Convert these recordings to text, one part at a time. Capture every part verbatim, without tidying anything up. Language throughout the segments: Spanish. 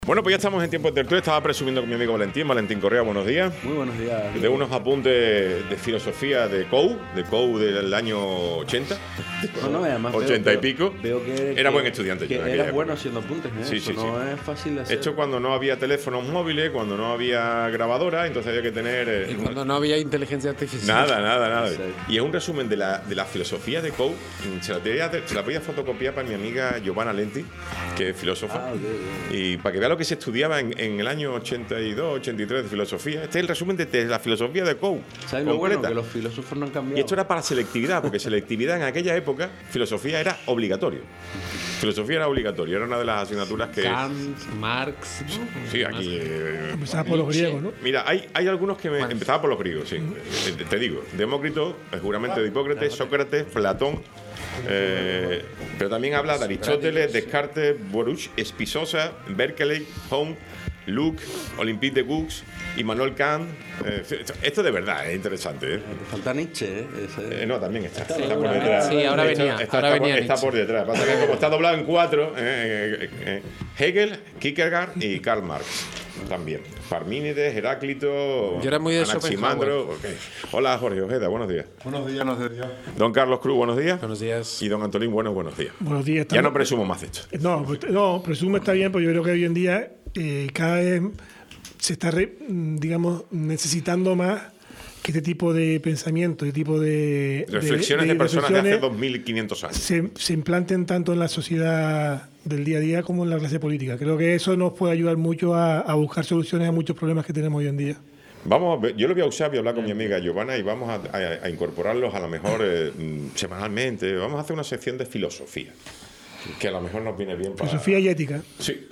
Bueno, pues ya estamos en tiempo de tertulia. Estaba presumiendo con mi amigo Valentín. Valentín Correa, buenos días. Muy buenos días. De unos apuntes de filosofía de Cou, de Cou del año ochenta. No, no, además ochenta veo, y pico. Veo que, era que, buen estudiante. Que yo, eras bueno haciendo apuntes, ¿eh? Sí, Eso sí, no sí. es fácil de hacer. Hecho cuando no había teléfonos móviles, cuando no había grabadora, entonces había que tener... Eh, y cuando no había inteligencia artificial. Nada, nada, nada. Sí. Y es un resumen de la, de la filosofía de Cou. Se la, podía, se la podía fotocopiar para mi amiga Giovanna Lenti, que es filósofa. Ah, okay, okay. Y para que vea lo que se estudiaba en, en el año ochenta y dos, ochenta y tres de filosofía. Este es el resumen de, de la filosofía de Cou. ¿Sabes lo bueno? Que los filósofos no han cambiado. Y esto era para selectividad, porque selectividad en aquella época, filosofía era obligatorio. Filosofía era obligatorio, era una de las asignaturas que... Kant, Marx... ¿no? Sí, aquí... Eh, Empezaba por los griegos, ¿no? Mira, hay, hay algunos que me... Bueno. Empezaba por los griegos, sí. Te, te digo, Demócrito, el juramento de Hipócrates, Sócrates, Platón... Eh, pero también habla de Aristóteles, Descartes, Boruch, Spinoza, Berkeley, Home, Luke, Olympique de Gouges, Immanuel Kant. Eh, esto de verdad es interesante. ¿eh? Te falta Nietzsche, ¿eh? Ese... Eh, no, también está. Sí, Está por ahora- detrás. sí, ahora Está- venía, Está, ahora está por- venía está por Nietzsche. detrás. Pasa que como está doblado en cuatro, eh, eh, eh, Hegel, Kierkegaard y Karl Marx. También. Parmínides, Heráclito, Yo era muy de Anaximandro. Okay. Hola, Jorge Ojeda, buenos días. Buenos días, buenos días. Don Carlos Cruz, buenos días. Buenos días. Y don Antolín, buenos, buenos días. Buenos días. Ya no estamos- presumo más de esto. No, pues, no, presumo está bien, pero yo creo que hoy en día eh, cada vez se está, re- mm, digamos, necesitando más que este tipo de pensamiento, este tipo de... Reflexiones de, personas de hace reflexiones dos mil quinientos años. se, se implanten tanto en la sociedad del día a día como en la clase política. Creo que eso nos puede ayudar mucho a, a buscar soluciones a muchos problemas que tenemos hoy en día. Vamos, a ver, yo lo voy a usar, voy a hablar con mi amiga Giovanna y vamos a, a- a incorporarlos a lo mejor eh, mm, semanalmente. Vamos a hacer una sección de filosofía, que a lo mejor nos viene bien para... Filosofía y ética. Sí.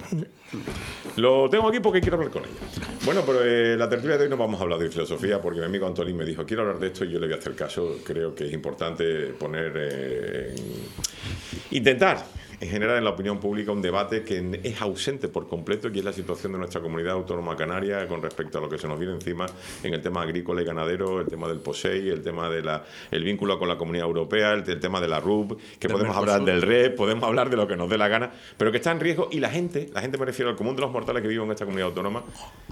Lo tengo aquí porque quiero hablar con ella. Bueno, pero eh, la tertulia de hoy no vamos a hablar de filosofía porque mi amigo Antolín me dijo, quiero hablar de esto y yo le voy a hacer caso. Creo que es importante poner... eh, en- intentar en general en la opinión pública un debate que es ausente por completo, y es la situación de nuestra comunidad autónoma canaria con respecto a lo que se nos viene encima en el tema agrícola y ganadero, el tema del POSEI, el tema del el vínculo con la Comunidad Europea, el, el tema de la R U B, que Del podemos Mercosur. hablar del R E P, podemos hablar de lo que nos dé la gana, pero que está en riesgo, y la gente, la gente me refiero al común de los mortales que viven en esta comunidad autónoma,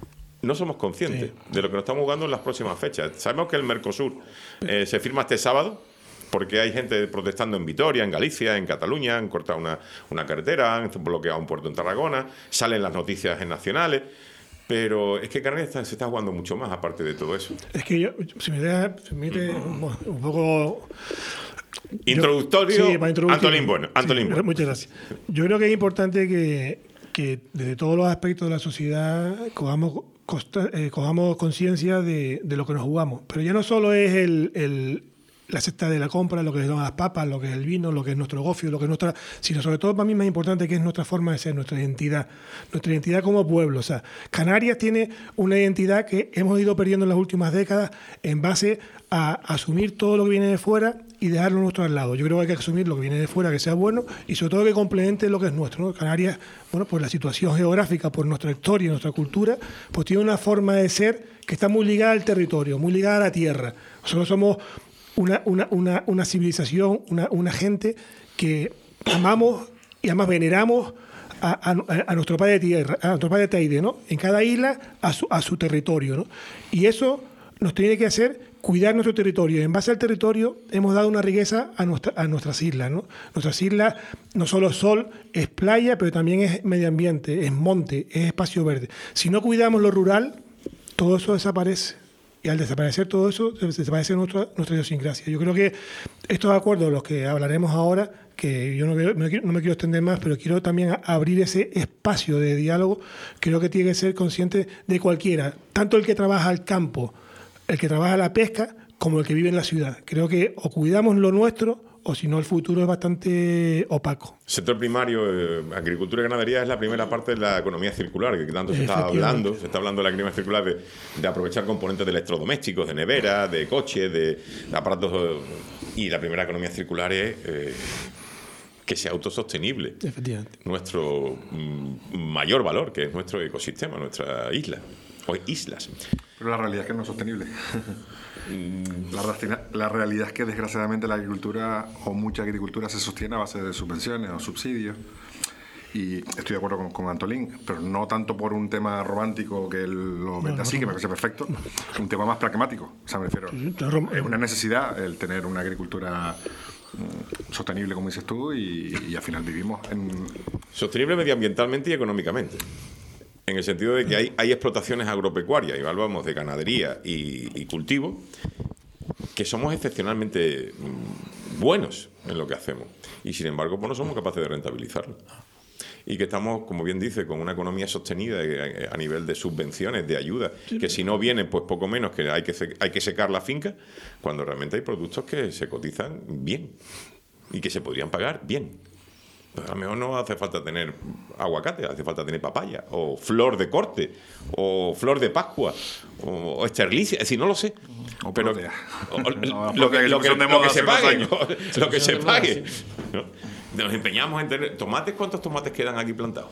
no somos conscientes Sí. de lo que nos estamos jugando en las próximas fechas. Sabemos que el Mercosur eh, se firma este sábado, porque hay gente protestando en Vitoria, en Galicia, en Cataluña, han cortado una, una carretera, han bloqueado un puerto en Tarragona, salen las noticias en nacionales, pero es que Canarias está- se está jugando mucho más aparte de todo eso. Es que yo, si me deja, si me permite, bueno, un poco... Introductorio, Sí, para introducir. Antolín Bueno. Antolín Sí, Bueno. muchas gracias. Yo creo que es importante que, que desde todos los aspectos de la sociedad cojamos, costa- eh, cojamos conciencia de, de lo que nos jugamos. Pero ya no solo es el, el- la cesta de la compra, lo que son las papas, lo que es el vino, lo que es nuestro gofio, lo que es nuestra... Sino sobre todo para mí más importante que es nuestra forma de ser, nuestra identidad. Nuestra identidad como pueblo. O sea, Canarias tiene una identidad que hemos ido perdiendo en las últimas décadas en base a asumir todo lo que viene de fuera y dejarlo nuestro al lado. Yo creo que hay que asumir lo que viene de fuera, que sea bueno, y sobre todo que complemente lo que es nuestro, ¿no? Canarias, bueno, por la situación geográfica, por nuestra historia, nuestra cultura, pues tiene una forma de ser que está muy ligada al territorio, muy ligada a la tierra. Nosotros somos una, una, una, una civilización, una, una gente que amamos y además veneramos a, a- a nuestro padre tierra, a nuestro padre Teide, ¿no? En cada isla a su, a su territorio, ¿no? Y eso nos tiene que hacer cuidar nuestro territorio. En base al territorio hemos dado una riqueza a, nuestra, a nuestras islas, ¿no? Nuestras islas no solo es sol, es playa, pero también es medio ambiente, es monte, es espacio verde. Si no cuidamos lo rural, todo eso desaparece. Y al desaparecer todo eso, desaparece nuestra, nuestra idiosincrasia. Yo creo que estos acuerdos, los que hablaremos ahora, que yo no, quiero- no me quiero- no me quiero extender más, pero quiero también a- abrir ese espacio de diálogo, creo que tiene que ser consciente de cualquiera, tanto el que trabaja al campo, el que trabaja la pesca, como el que vive en la ciudad. Creo que o cuidamos lo nuestro, o si no el futuro es bastante opaco. Sector primario, eh, agricultura y ganadería es la primera parte de la economía circular, que tanto se está Efectivamente. hablando. Se está hablando de la economía circular de, de aprovechar componentes de electrodomésticos, de nevera, de coches, de, de aparatos. eh, y la primera economía circular es eh, que sea autosostenible. Efectivamente. Nuestro mm, mayor valor, que es nuestro ecosistema, nuestra isla, o islas. Pero la realidad es que no es sostenible. La, rastina- la realidad es que desgraciadamente la agricultura o mucha agricultura se sostiene a base de subvenciones o subsidios. y estoy de acuerdo con, con Antolín, pero no tanto por un tema romántico que él lo vende no, así, no, que no. me parece perfecto, un tema más pragmático. O sea, me refiero, es una necesidad el tener una agricultura mm, sostenible, como dices tú, y, y al final vivimos en... Sostenible medioambientalmente y económicamente. En el sentido de que hay, hay explotaciones agropecuarias, y hablamos de ganadería y, y cultivo, que somos excepcionalmente mm, buenos en lo que hacemos. Y sin embargo, pues no somos capaces de rentabilizarlo. Y que estamos, como bien dice, con una economía sostenida a nivel de subvenciones, de ayuda, que si no vienen, pues poco menos que hay que, hay que secar la finca, cuando realmente hay productos que se cotizan bien y que se podrían pagar bien. Pues a lo mejor no hace falta tener aguacate, hace falta tener papaya, o flor de corte, o flor de Pascua, o, o esterlicia, es decir, no lo sé. O pero protea. o- o- No, lo que, protea, lo que- son de lo moda que se hace unos pague, años. ¿no? Lo que se Son de moda, pague. sí. ¿no? Nos empeñamos en tener tomates. ¿Cuántos tomates quedan aquí plantados?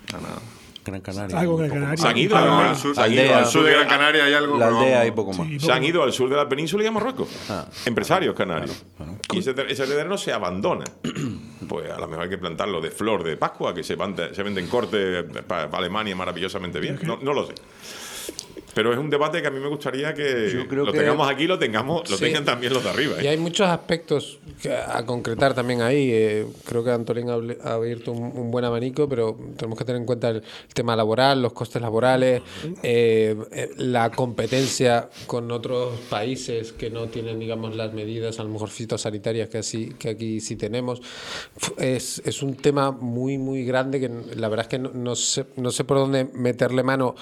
Gran Canaria. Algo un en poco Gran más. Se han ido, Algo al- al sur, se han ido aldea. al al sur de Gran de- Canaria hay algo... La pero aldea vamos, y poco más. Sí. Se han ido al sur de la península y a Marruecos. Ah. Empresarios canarios. Y ese, ter- ese terreno se abandona. Pues a lo mejor hay que plantarlo de flor de Pascua, que se, vende- se vende en corte para Alemania maravillosamente bien. No, no lo sé. Pero es un debate que a mí me gustaría que Yo creo lo que- tengamos aquí, lo tengamos, lo Sí. tengan también los de arriba. ¿eh? Y hay muchos aspectos que- a concretar también ahí. Eh, creo que Antolín ha able- ha abierto un, un buen abanico, pero tenemos que tener en cuenta el, el tema laboral, los costes laborales, eh, eh, la competencia con otros países que no tienen, digamos, las medidas a lo mejor fitosanitarias que, así, que aquí sí tenemos. F- Es, es un tema muy, muy grande que la verdad es que no, no sé, no sé por dónde meterle mano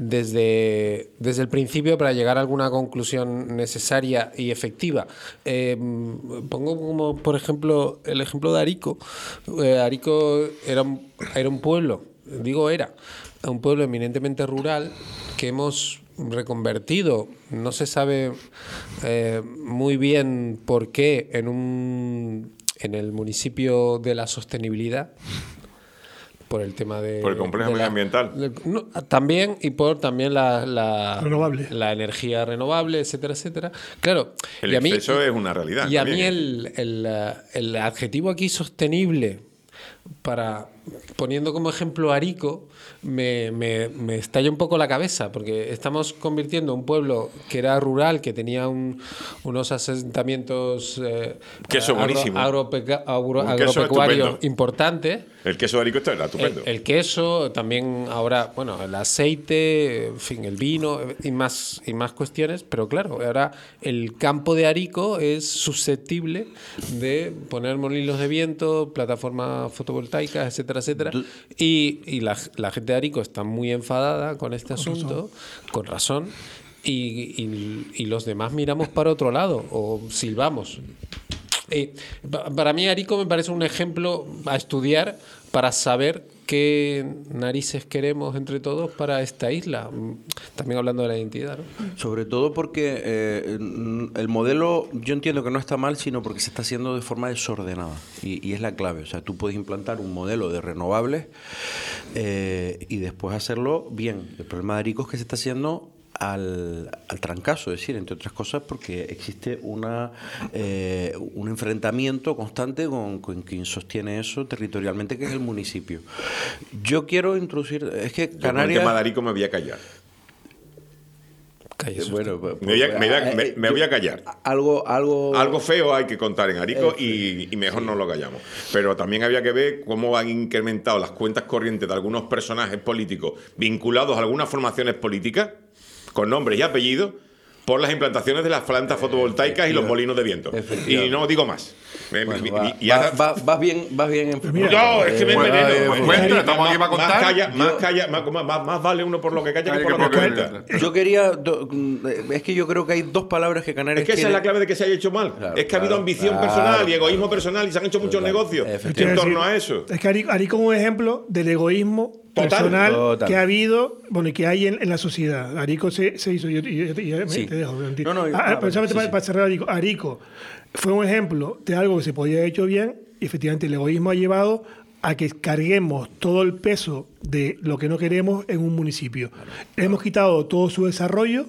desde, desde el principio para llegar a alguna conclusión necesaria y efectiva. Eh, pongo como, por ejemplo, el ejemplo de Arico. Eh, Arico era un, era un pueblo, digo era, un pueblo eminentemente rural que hemos reconvertido, no se sabe eh, muy bien por qué, en un en el municipio de la sostenibilidad, por el tema de... Por el complejo de la- medioambiental. de- no, también, y por también la, la, Renovable. la energía renovable, etcétera, etcétera. Claro, El y a mí, exceso es una realidad Y a también, mí ¿eh? el, el, eh, el adjetivo aquí sostenible, para poniendo como ejemplo Arico, me, me, me estalla un poco la cabeza, porque estamos convirtiendo un pueblo que era rural, que tenía un- unos asentamientos eh, Queso agro- buenísimo. agropeca- agro- Un queso agropecuarios estupendo. importantes. El queso de Arico está era El, estupendo. el queso, también ahora, bueno, el aceite, en fin, el vino y más, y más cuestiones, pero claro, ahora el campo de Arico es susceptible de poner molinos de viento, plataformas fotovoltaicas, etcétera, etcétera. Y, y la, la gente de Arico está muy enfadada con este asunto, con razón, y, y- y los demás miramos para otro lado o silbamos. Eh, pa- para mí Arico me parece un ejemplo a estudiar para saber qué narices queremos entre todos para esta isla. Mm, También hablando de la identidad, ¿no? Sobre todo porque eh, el modelo, yo entiendo que no está mal, sino porque se está haciendo de forma desordenada. Y, y es la clave. O sea, tú puedes implantar un modelo de renovables eh, y después hacerlo bien. El problema de Arico es que se está haciendo al, al trancazo, es decir, entre otras cosas, porque existe una eh, un enfrentamiento constante con, con quien sostiene eso territorialmente, que es el municipio. Yo quiero introducir, es que Yo con el Canarias... tema de Arico me voy a callar. Cállese usted. Bueno, pues, Me voy a- me voy a- eh, me- eh, me voy a callar. Algo, algo, Algo feo hay que contar en Arico y, y mejor no lo callamos. Pero también había que ver cómo han incrementado las cuentas corrientes de algunos personajes políticos vinculados a algunas formaciones políticas, con nombres y apellidos, por las implantaciones de las plantas fotovoltaicas y los molinos de viento. Y no digo más. Me- Bueno, me- va- y ahora- va- va- vas bien, vas bien en mira, No, es que me Bueno, enveneno. eh, Más- cuenta, más- estamos aquí para más contar. calla, más, Yo- calla, más, más- más vale uno por lo que calla que Hay por que lo que poner- cuenta. Yo quería, do- es que yo creo que hay dos palabras que Canarias Es que esa es tiene- la clave de que se haya hecho mal. Claro, es que ha habido claro, ambición claro, personal y egoísmo claro. personal y se han hecho muchos Claro, negocios en efectivamente. torno a eso. Es que Arico, Arico es un ejemplo del egoísmo Total. personal Total. que ha habido, bueno, y que hay en, en la sociedad. Arico se, se hizo, yo, yo- yo- yo- Sí. te dejo. Valentín. No, no, yo- Ah, ah, precisamente sí, para, sí. para cerrar Arico, Arico fue un ejemplo de algo que se podía haber hecho bien y efectivamente el egoísmo ha llevado a que carguemos todo el peso de lo que no queremos en un municipio. Hemos quitado todo su desarrollo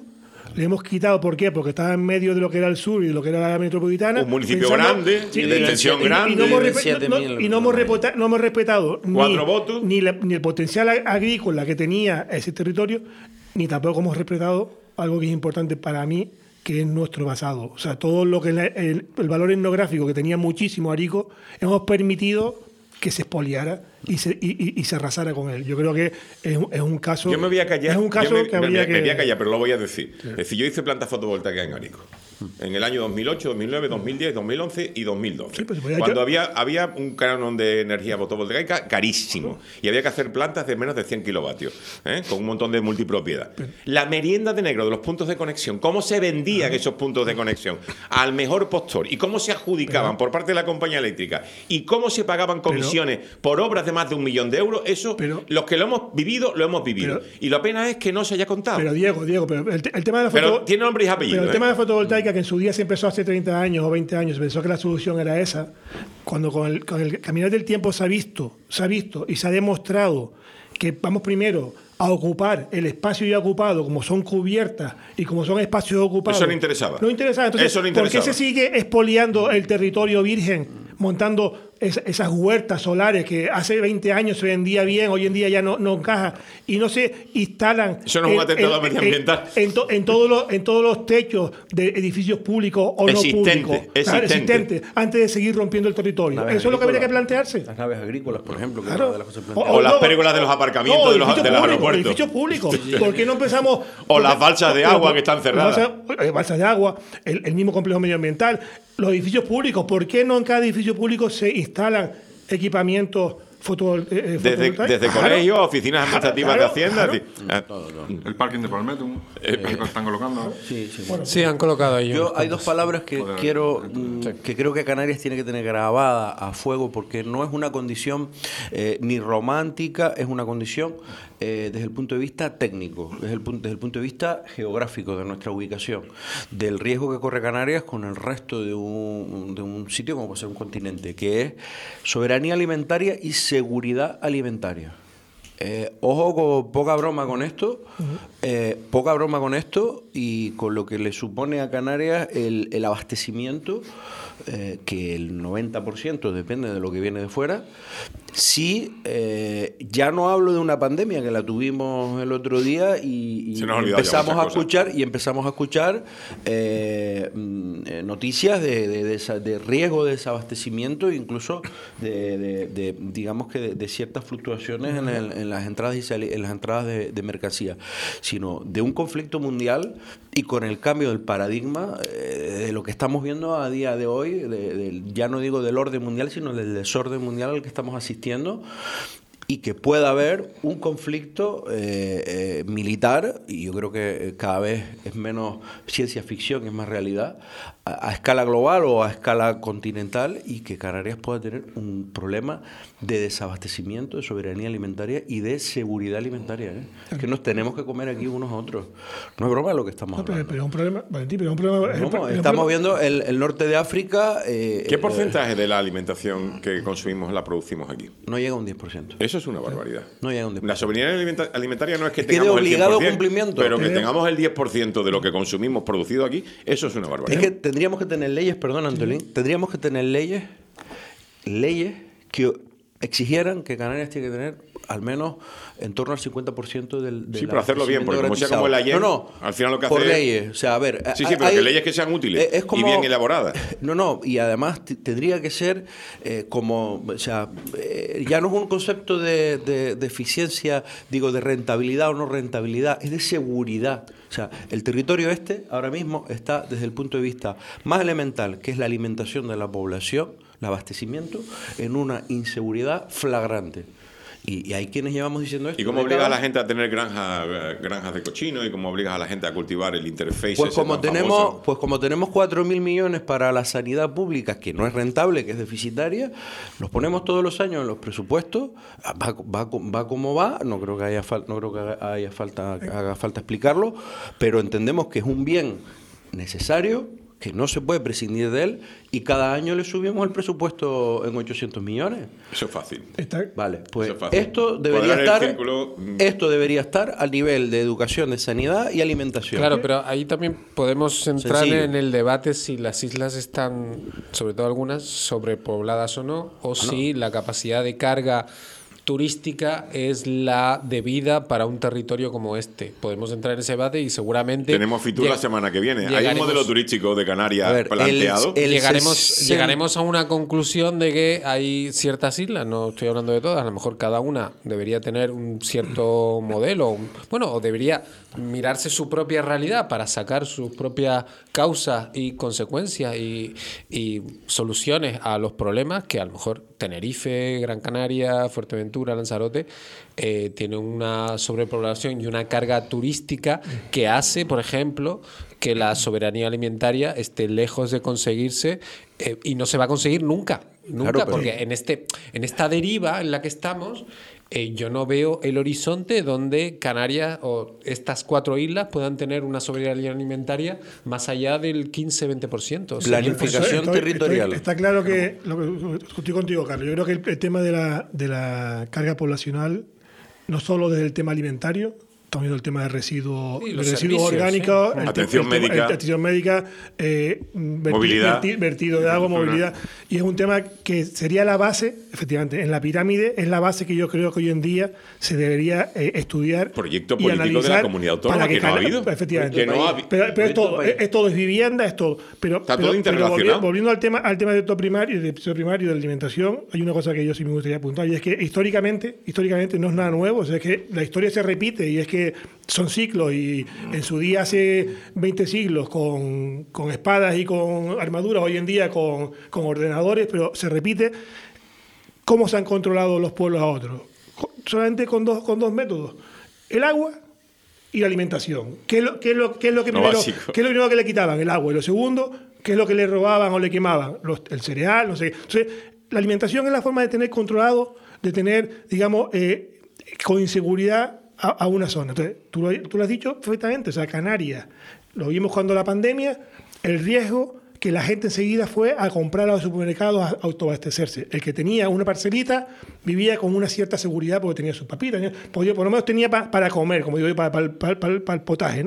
Le hemos quitado, ¿por qué? Porque estaba en medio de lo que era el sur y de lo que era la metropolitana. Un municipio grande, sí, de extensión y, grande. Y no hemos, respe no, no, y no hemos, respeta no hemos respetado Cuatro ni, votos. Ni, la, ni el potencial agrícola que tenía ese territorio, ni tampoco hemos respetado algo que es importante para mí, que es nuestro basado. O sea, todo lo que es la, el, el valor etnográfico que tenía muchísimo Arico, hemos permitido que se expoliara y se, y, y, y se arrasara con él. Yo creo que es, es un caso... Yo me voy a callar. Es un caso me, que habría me, que... Me voy a callar, pero lo voy a decir. Sí. Es decir, yo hice plantas fotovoltaicas en Arico. En el año dos mil ocho, dos mil nueve, dos mil diez, dos mil once y dos mil doce. Sí, pues, cuando yo... había, había un canon de energía fotovoltaica carísimo y había que hacer plantas de menos de cien kilovatios, ¿eh? Con un montón de multipropiedad. Pero... La merienda de negro de los puntos de conexión, cómo se vendían ah. esos puntos de conexión al mejor postor y cómo se adjudicaban pero... por parte de la compañía eléctrica y cómo se pagaban comisiones pero... por obras de más de un millón de euros, eso, pero... los que lo hemos vivido, lo hemos vivido. Pero... Y la pena es que no se haya contado. Pero Diego, Diego, pero el, el tema de la foto... Pero tiene nombre y apellido. Pero el ¿eh? tema de fotovoltaica, que en su día se empezó hace treinta años o veinte años, se pensó que la solución era esa, cuando con el, con el caminar del tiempo se ha visto, se ha visto y se ha demostrado que vamos primero a ocupar el espacio ya ocupado, como son cubiertas y como son espacios ocupados. Eso no interesaba. No interesaba. Entonces, Eso no interesaba. ¿por qué se sigue expoliando el territorio virgen, montando es, esas huertas solares que hace veinte años se vendía bien, hoy en día ya no, no encaja, y no se instalan... Eso no es un atentado medioambiental. En, en, to, en, todos los, en todos los techos de edificios públicos o existente, no públicos. Existente. Existente, antes de seguir rompiendo el territorio. Naves Eso es lo que habría que plantearse. Las naves agrícolas, por ejemplo, que claro. es una de las cosas o, o, o las pérgolas de los aparcamientos no, de, los, de los aeropuertos. Edificios públicos. ¿Por qué no empezamos...? O las balsas de agua que están cerradas. Balsas, balsas de agua, el, el mismo complejo medioambiental, los edificios públicos. ¿Por qué no en cada edificio público se instalan equipamientos foto, eh, desde, desde claro. colegios, oficinas administrativas claro, de Hacienda? Claro. Sí. Todo, todo. El parking de Palmetto, eh, lo están colocando. Sí, sí. Bueno, sí, han colocado ahí. Yo hay dos palabras que Poder, quiero, sí. que creo que Canarias tiene que tener grabada a fuego, porque no es una condición eh, ni romántica, es una condición eh, desde el punto de vista técnico, desde el, desde el punto de vista geográfico de nuestra ubicación, del riesgo que corre Canarias con el resto de un, de un sitio como puede ser un continente, que es soberanía alimentaria y seguridad alimentaria. Eh, ojo, con poca broma con esto, eh, poca broma con esto y con lo que le supone a Canarias el, el abastecimiento, eh, que el noventa por ciento depende de lo que viene de fuera. Sí, eh, ya no hablo de una pandemia que la tuvimos el otro día y, y empezamos a escuchar y empezamos a escuchar eh, noticias de, de, de, de riesgo de desabastecimiento, incluso de, de, de digamos que de, de ciertas fluctuaciones en, el, en las entradas y sali en las entradas de, de mercancía, sino de un conflicto mundial y con el cambio del paradigma eh, de lo que estamos viendo a día de hoy, de, de, ya no digo del orden mundial, sino del desorden mundial al que estamos asistiendo, y que pueda haber un conflicto eh, eh, militar, y yo creo que cada vez es menos ciencia ficción, es más realidad, a, a escala global o a escala continental, y que Canarias pueda tener un problema de desabastecimiento, de soberanía alimentaria y de seguridad alimentaria, ¿eh? Es que nos tenemos que comer aquí unos a otros. No es broma lo que estamos no, pero, hablando. Pero es un problema, Valentín, pero es un problema... No, es un, estamos es un problema. viendo el, el norte de África... Eh, ¿Qué porcentaje eh, de la alimentación que consumimos la producimos aquí? No llega a un diez por ciento. Eso es una barbaridad. No llega a un diez por ciento. La soberanía alimentaria no es que es tengamos que de obligado el cien por ciento, cumplimiento. pero que tengamos el diez por ciento de lo que consumimos producido aquí, eso es una barbaridad. Es que tendríamos que tener leyes, perdón, Antolín, sí. tendríamos que tener leyes, leyes que exigieran que Canarias tiene que tener al menos en torno al cincuenta por ciento del, del sí, pero hacerlo bien, porque como sea como el ayer, no, no, al final lo que por hace leyes, es, o sea, a ver... Sí, sí, pero hay, que leyes que sean útiles es como, y bien elaboradas. No, no, y además tendría que ser eh, como, o sea, eh, ya no es un concepto de, de, de eficiencia, digo, de rentabilidad o no rentabilidad, es de seguridad. O sea, el territorio este ahora mismo está desde el punto de vista más elemental, que es la alimentación de la población, el abastecimiento, en una inseguridad flagrante. Y, y hay quienes llevamos diciendo esto. ¿Y cómo obligas a la gente a tener granja, granjas de cochino? ¿Y cómo obligas a la gente a cultivar el interface? Pues como tenemos, pues como tenemos cuatro mil millones para la sanidad pública, que no es rentable, que es deficitaria, los ponemos todos los años en los presupuestos, va, va, va como va, no creo que haya, fal, no creo que haya falta, haga falta explicarlo, pero entendemos que es un bien necesario, que no se puede prescindir de él y cada año le subimos el presupuesto en ochocientos millones. Eso es fácil. Está- Vale, pues Eso es fácil. esto debería Cuadrar el estar círculo, mm. esto debería estar al nivel de educación, de sanidad y alimentación. Claro, pero ahí también podemos entrar Sencillo. en el debate si las islas están, sobre todo algunas, sobrepobladas o no, o si la capacidad de carga turística es la debida para un territorio como este. Podemos entrar en ese debate y seguramente... Tenemos Fitur la lleg- semana que viene. Hay un llegaremos- modelo turístico de Canarias A ver, planteado. el- el- llegaremos, sesen- llegaremos a una conclusión de que hay ciertas islas, no estoy hablando de todas, a lo mejor cada una debería tener un cierto modelo, un- bueno, o debería mirarse su propia realidad para sacar sus propias causas y consecuencias y, y soluciones a los problemas que a lo mejor Tenerife, Gran Canaria, Fuerteventura, Lanzarote eh, tienen una sobrepoblación y una carga turística que hace, por ejemplo, que la soberanía alimentaria esté lejos de conseguirse eh, y no se va a conseguir nunca. Nunca, Claro, pero- porque en, este, en esta deriva en la que estamos, eh, yo no veo el horizonte donde Canarias o estas cuatro islas puedan tener una soberanía alimentaria más allá del quince a veinte por ciento. O sea, Planificación Estoy- estoy- territorial. estoy- está claro que, lo que estoy contigo, Carlos. Yo creo que el, el tema de la, de la carga poblacional, no solo desde el tema alimentario, estamos viendo el tema de residuos, Sí, de los residuos servicios, orgánicos, sí. el te- Atención el tema- médica. el- atención médica, eh, verti- Movilidad. verti- vertido de agua, movilidad. Y es un tema que sería la base, efectivamente, en la pirámide es la base que yo creo que hoy en día se debería eh, estudiar. Proyecto y político de la analizar comunidad autónoma para que no ha Cana- habido. Efectivamente. Que no ha habi- pero, pero es Proyecto todo, país. es, es todo, es vivienda, es todo. Pero, Está pero- todo pero interrelacionado. volvi- volviendo al tema, al tema del sector primario, del sector primario de la alimentación, hay una cosa que yo sí me gustaría apuntar, y es que históricamente, históricamente no es nada nuevo, o sea, es que la historia se repite y es que son ciclos y en su día hace veinte siglos con, con espadas y con armaduras, hoy en día con, con ordenadores, pero se repite. ¿Cómo se han controlado los pueblos a otros? Co- Solamente con dos, con dos métodos. El agua y la alimentación. ¿Qué es lo, qué es lo, qué es lo que Lo primero, básico. qué es lo primero que le quitaban? El agua. Y lo segundo, ¿qué es lo que le robaban o le quemaban? Los- el cereal, no sé qué. Entonces, la alimentación es la forma de tener controlado, de tener, digamos, eh, con inseguridad a, a una zona. Entonces, tú lo, tú lo has dicho perfectamente. O sea, Canarias, lo vimos cuando la pandemia, el riesgo que la gente enseguida fue a comprar a los supermercados a autoabastecerse. El que tenía una parcelita vivía con una cierta seguridad porque tenía sus papitas, tenía- podía- por lo menos tenía pa- para comer, como digo yo, para, para- para- para- para el potaje, ¿no?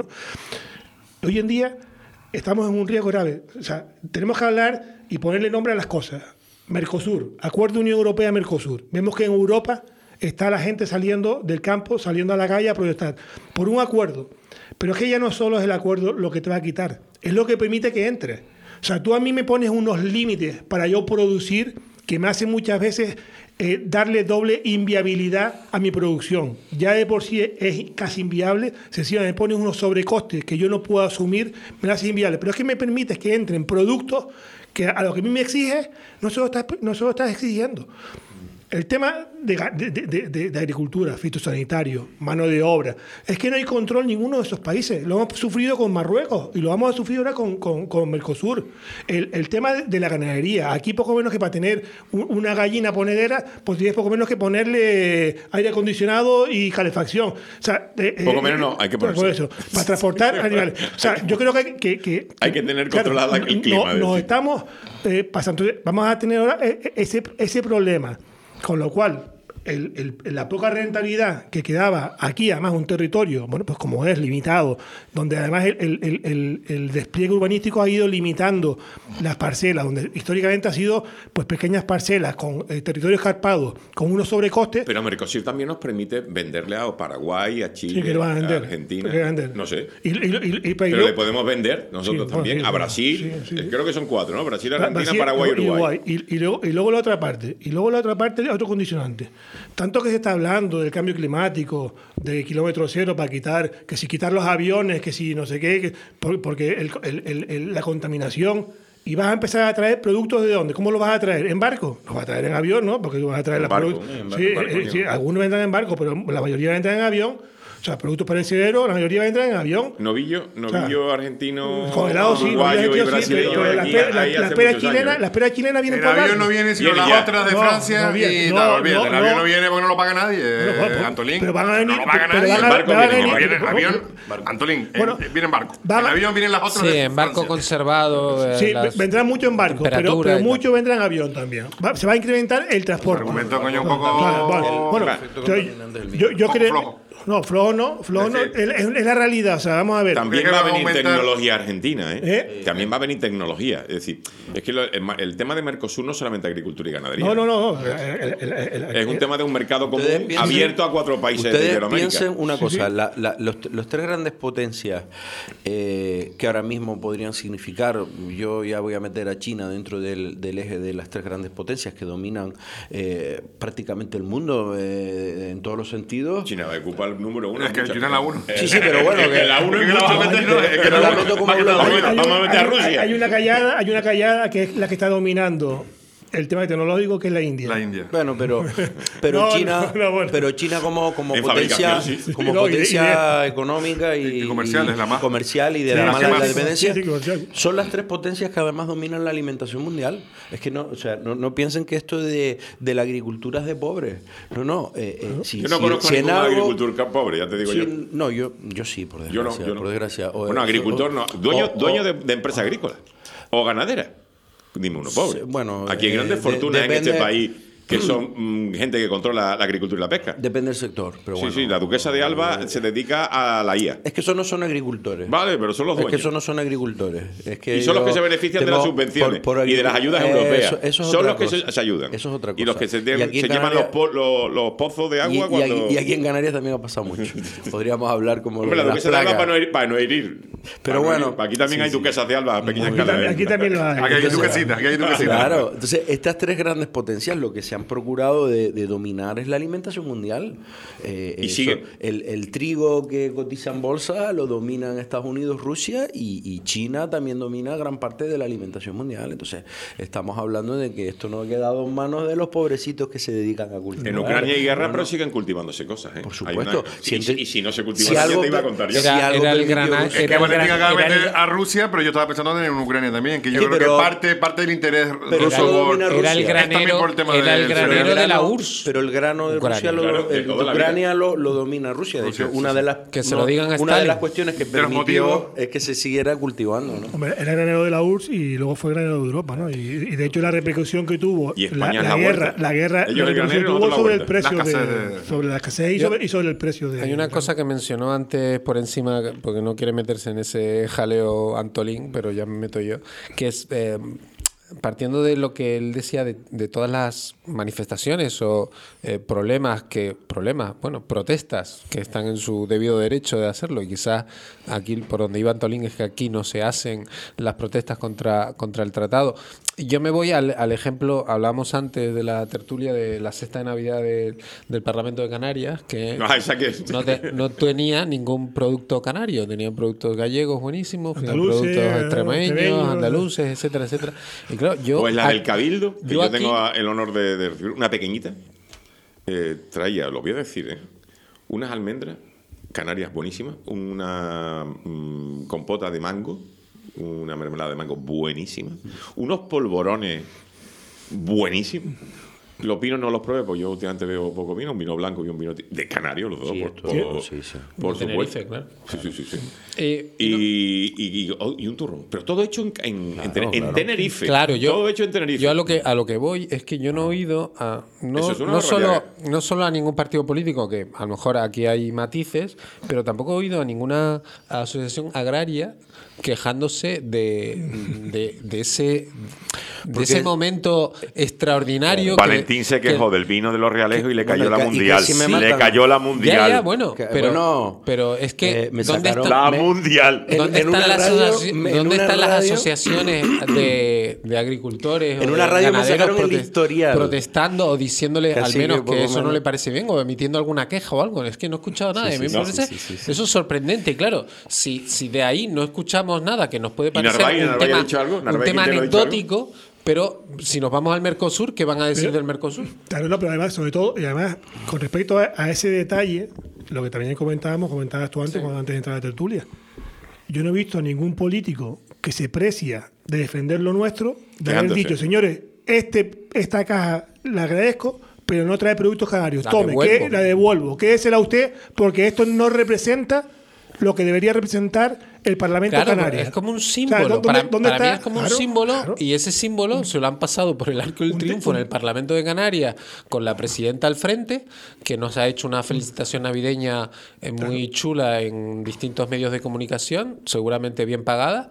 Hoy en día estamos en un riesgo grave. O sea, tenemos que hablar y ponerle nombre a las cosas. Mercosur, Acuerdo Unión Europea-Mercosur. Vemos que en Europa está la gente saliendo del campo, saliendo a la calle a protestar por un acuerdo. Pero es que ya no solo es el acuerdo lo que te va a quitar, es lo que permite que entres. O sea, tú a mí me pones unos límites para yo producir que me hace muchas veces eh, darle doble inviabilidad a mi producción. Ya de por sí es casi inviable, sencillamente me pones unos sobrecostes que yo no puedo asumir, me lo hace inviable. Pero es que me permites que entren productos que a lo que a mí me exiges, no se lo estás, no se lo estás exigiendo. El tema de, ga- de- de- de- de agricultura, fitosanitario, mano de obra, es que no hay control en ninguno de esos países. Lo hemos sufrido con Marruecos y lo vamos a sufrir ahora con, con, con Mercosur. El, el tema de, de la ganadería, aquí poco menos que para tener un- una gallina ponedera, pues tienes poco menos que ponerle aire acondicionado y calefacción. O sea, eh, Poco eh, menos no, hay que por ponerse. eso, para transportar animales. O sea, yo creo que... que- que- Hay que tener controlado el no- clima, no- Nos decir. estamos eh, pasando. Entonces, vamos a tener ahora eh, ese, ese problema. Con lo cual, el- el- la poca rentabilidad que quedaba aquí, además un territorio, bueno, pues como es, limitado, donde además el, el- el- el- el despliegue urbanístico ha ido limitando las parcelas, donde históricamente ha sido pues pequeñas parcelas con eh, territorios escarpados, con unos sobrecostes. Pero Mercosur también nos permite venderle a Paraguay, a Chile, Sí, que lo van a a vender. Argentina. Que lo van a vender. No sé. Y, y- y- y- Pero y- le podemos vender nosotros Sí, también bueno, sí, a sí, Brasil. sí, sí. eh, Creo que son cuatro, ¿no? Brasil, Argentina, Brasil, Paraguay y Uruguay. Y, y luego, y luego la otra parte. Y luego la otra parte, otro condicionante. Tanto que se está hablando del cambio climático, de kilómetro cero para quitar, que si quitar los aviones, que si no sé qué, que- por- porque el- el- el- el- la contaminación. Y vas a empezar a traer productos de dónde. ¿Cómo los vas a traer? ¿En barco? Los vas a traer en avión, ¿no? Porque vas a traer En la barco, produ- en barco, Sí, en barco, eh, sí, ¿no? algunos vendrán en barco, pero la mayoría vendrán en avión. O sea, productos perecederos, la mayoría vendrán en avión. Novillo, novillo O sea, argentino, congelado, sí, uruguayo y novillo, sí, brasileño. pero la aquí- pera- la- ahí la hace pera muchos chilena- años. las peras chilenas vienen El por avión barco. no viene, sino Viene las ya. otras de No, Francia. no viene, y no, nada, olvídate, no, el avión no. no viene porque no lo paga nadie, eh, Pero, pero, Antolín. pero van a venir- no lo paga pero nadie. van a- El barco van a viene, venir- viene- pero- avión, Antolín, eh, Bueno, viene en barco. van a- En avión vienen las otras Sí, de en barco Francia. conservado. eh, Sí, las- vendrán mucho en barco, pero, temperatura pero y mucho vendrán en avión también. Va- se va a incrementar el transporte. Argumento, coño, un poco. Claro, vale. Bueno, Perfecto, entonces, yo, yo Poco creo. flojo. No, flojo no, flojo no. Es Es, es- es la realidad. O sea, vamos a ver. También Porque va a va a venir aumentar- tecnología argentina, ¿eh? ¿Eh? También va a venir tecnología. Es decir, es que lo- el, ma- el tema de Mercosur no es solamente agricultura y ganadería. No, no, no. no. El- el- el- el- Es un tema de un mercado común Ustedes piensen- abierto a cuatro países de Ustedes Iberoamérica. piensen una Sí, cosa, sí. la- la- los, los tres grandes potencias eh, que ahora mismo podrían significar, yo ya voy a meter a China dentro del, del eje de las tres grandes potencias que dominan eh, prácticamente el mundo eh, en todos los sentidos. China ocupa el número uno. Es que muchas China es la veces. uno. Sí, sí, pero bueno, Es que que- la uno ¿Por es qué la vas a mucho. meter? No, es que Pero no la la meto como más que bloque. la Hay- buena. hay Vamos a un- meter a hay- Rusia. Hay una callada, hay una callada que es la que está dominando el tema tecnológico, que es la India. La India. Bueno, pero pero No, China, no, no, bueno. pero China como como En potencia, fabricación, sí. como No, y de- potencia y económica y, Y comercial, es la más- comercial y de Sí, la la mala que de la más- dependencia, sí, sí, comercial. son las tres potencias que además dominan la alimentación mundial. Es que no, o sea, no, no piensen que esto de, de la agricultura es de pobres. No, no. eh, eh, si, Yo no si- conozco si en ningún algo- agricultor pobre, ya te digo si- yo. no, yo, yo sí, por Yo desgracia. no, yo no. Por desgracia. O- Bueno, o- agricultor no. o- Dueño, o- dueño de, de empresa agrícola. O ganadera. Dime uno, pobre. Sí, bueno, Aquí hay eh, grandes de- fortunas en depende- este país que son mm, gente que controla la agricultura y la pesca. Depende del sector. Pero Sí, bueno, sí, la duquesa de Alba se dedica a la I A. Es que esos no son agricultores. Vale, pero son los Es dueños. que esos no son agricultores. Es que Y son los yo que se benefician de las tengo- subvenciones por- por y de las ayudas agricu- europeas. Eso- eso es son otra los que cosa. se, se ayudan. Eso es otra cosa. Y los que se, Y deben- aquí en se llevan los, Canarias- po- los, los pozos de Y, agua y cuando... aquí, y aquí en Canarias también ha pasado mucho. Podríamos hablar como Hombre, lo la de las duquesa de Alba plagas. para no, ir, para no herir. Pero Para no bueno, herir. Aquí también sí, hay sí. duquesas de Alba a pequeña Aquí escala. también, ¿eh? aquí también lo hay. Aquí hay Entonces- duquesitas, aquí hay duquesitas. Claro, entonces estas tres grandes potencias lo que se han procurado de, de dominar es la alimentación mundial. Eh, Y eso, sigue. el, el trigo que cotiza en bolsa lo dominan Estados Unidos, Rusia y, y China también domina gran parte de la alimentación mundial. Entonces estamos hablando de que esto no ha quedado en manos de los pobrecitos que se dedican a cultivar. En Ucrania hay guerra, No, pero no. siguen cultivándose cosas. ¿eh? Por Hay supuesto. una- Si y, ente- y si no se cultiva si nada, algo te iba a pe- contar yo. si Era, algo era el permitió grana- Rusia- Es era que el Valentín gran- acaba de era el- meter a Rusia, pero yo estaba pensando en Ucrania también, que yo Sí, creo pero- que parte, parte del interés pero ruso eso por- domina Era el Rusia. es también granero, por el tema era el del granero cereal. de la grano- U R S S. Pero el grano de Ucrania. Rusia, lo, Claro, de el- toda la Ucrania lo, lo domina Rusia. De Rusia, hecho, sí, una sí. de las Que se lo digan a una de Stalin. las cuestiones que los permitió motivos- es que se siguiera cultivando, ¿no? Hombre, era granero de la U R S S y luego fue granero de Europa, ¿no? Y, y de hecho la repercusión que tuvo Y la, España es la la guerra, vuelta. la guerra, Ellos la el repercusión granero y que tuvo nosotros la sobre el vuelta. precio La de, escasez de- sobre la escasez y Yo- sobre, y sobre el precio de. Hay una cosa que mencionó antes por encima, porque no quiere meterse en ese jaleo Antolín, pero ya me meto yo, que es eh, partiendo de lo que él decía de, de todas las manifestaciones o eh, problemas que problemas, bueno, protestas que están en su debido derecho de hacerlo, y quizás aquí por donde iba Antolín es que aquí no se hacen las protestas contra, contra el tratado. Yo me voy al, al ejemplo, hablamos antes de la tertulia de la cesta de Navidad de- del Parlamento de Canarias, que Ah, esa que- no, te- no tenía ningún producto canario, tenían productos gallegos buenísimos, tenían Andaluces, productos extremeños, extremeños, andaluces, etcétera, etcétera. Y claro, yo Pues la a- del Cabildo, que yo yo, aquí- tengo el honor de, de recibir, una pequeñita, eh, traía, lo voy a decir, ¿eh? unas almendras canarias buenísimas, una mm, compota de mango, una mermelada de mango buenísima, unos polvorones buenísimos. Los vinos no los probé, porque yo últimamente veo poco vino, un vino blanco y un vino ti- de canario, los dos, Sí, por, esto- por- sí, sí. por De supuesto. Tenerife, claro. Sí, sí, sí, sí. Eh, Y, y- y- oh, y un turrón. Pero todo hecho en, en- en Ten- en claro. Tenerife. Claro, yo, todo hecho en Tenerife. yo a lo que a lo que voy es que yo no he oído a no, Eso es una no solo barbaridad. no solo a ningún partido político, que a lo mejor aquí hay matices, pero tampoco he oído a ninguna asociación agraria quejándose de, de, de ese de ese momento extraordinario que- Valentín se que- quejó del vino de los Realejos y le cayó bueno, la y que- y que mundial. si me le matan- cayó la Ya, mundial. ya, bueno, Que- pero, bueno, pero es que eh, me ¿dónde sacaron- está- La me- mundial. En- ¿Dónde en una están, las, radio- asoci- en ¿dónde una están las radio- asociaciones de, de agricultores? En o una de radio me ganaderos sacaron el prote- historial. protestando o diciéndole Casi al que menos por que lo eso no menos. le parece bien o emitiendo alguna queja o algo? Es que no he escuchado nada. Sí, y a mí sí, me no, parece- sí, sí, sí. Eso es sorprendente. Y claro, si, si de ahí no escuchamos nada que nos puede ¿Y parecer Narváez? un ¿Narváez ha tema, dicho algo? un ¿Narváez tema Quintero ha dicho algo? anecdótico, Pero si nos vamos al Mercosur, ¿qué van a decir pero, del Mercosur? Claro, no, pero además, sobre todo, y además, con respecto a, a ese detalle, lo que también comentábamos, comentabas tú antes, sí. cuando antes de entrar a la tertulia, yo no he visto a ningún político que se precia de defender lo nuestro, de haber dicho, señores, este, esta caja la agradezco, pero no trae productos canarios. La Tome, devuelvo. que la devuelvo, quédesela a usted, porque esto no representa lo que debería representar el Parlamento claro, Canario. Es como un símbolo. O sea, ¿dónde, para dónde para está? mí es como claro, un símbolo claro. y ese símbolo se lo han pasado por el arco del triunfo en el Parlamento de Canarias con la presidenta al frente, que nos ha hecho una felicitación navideña eh, muy claro. chula en distintos medios de comunicación, seguramente bien pagada,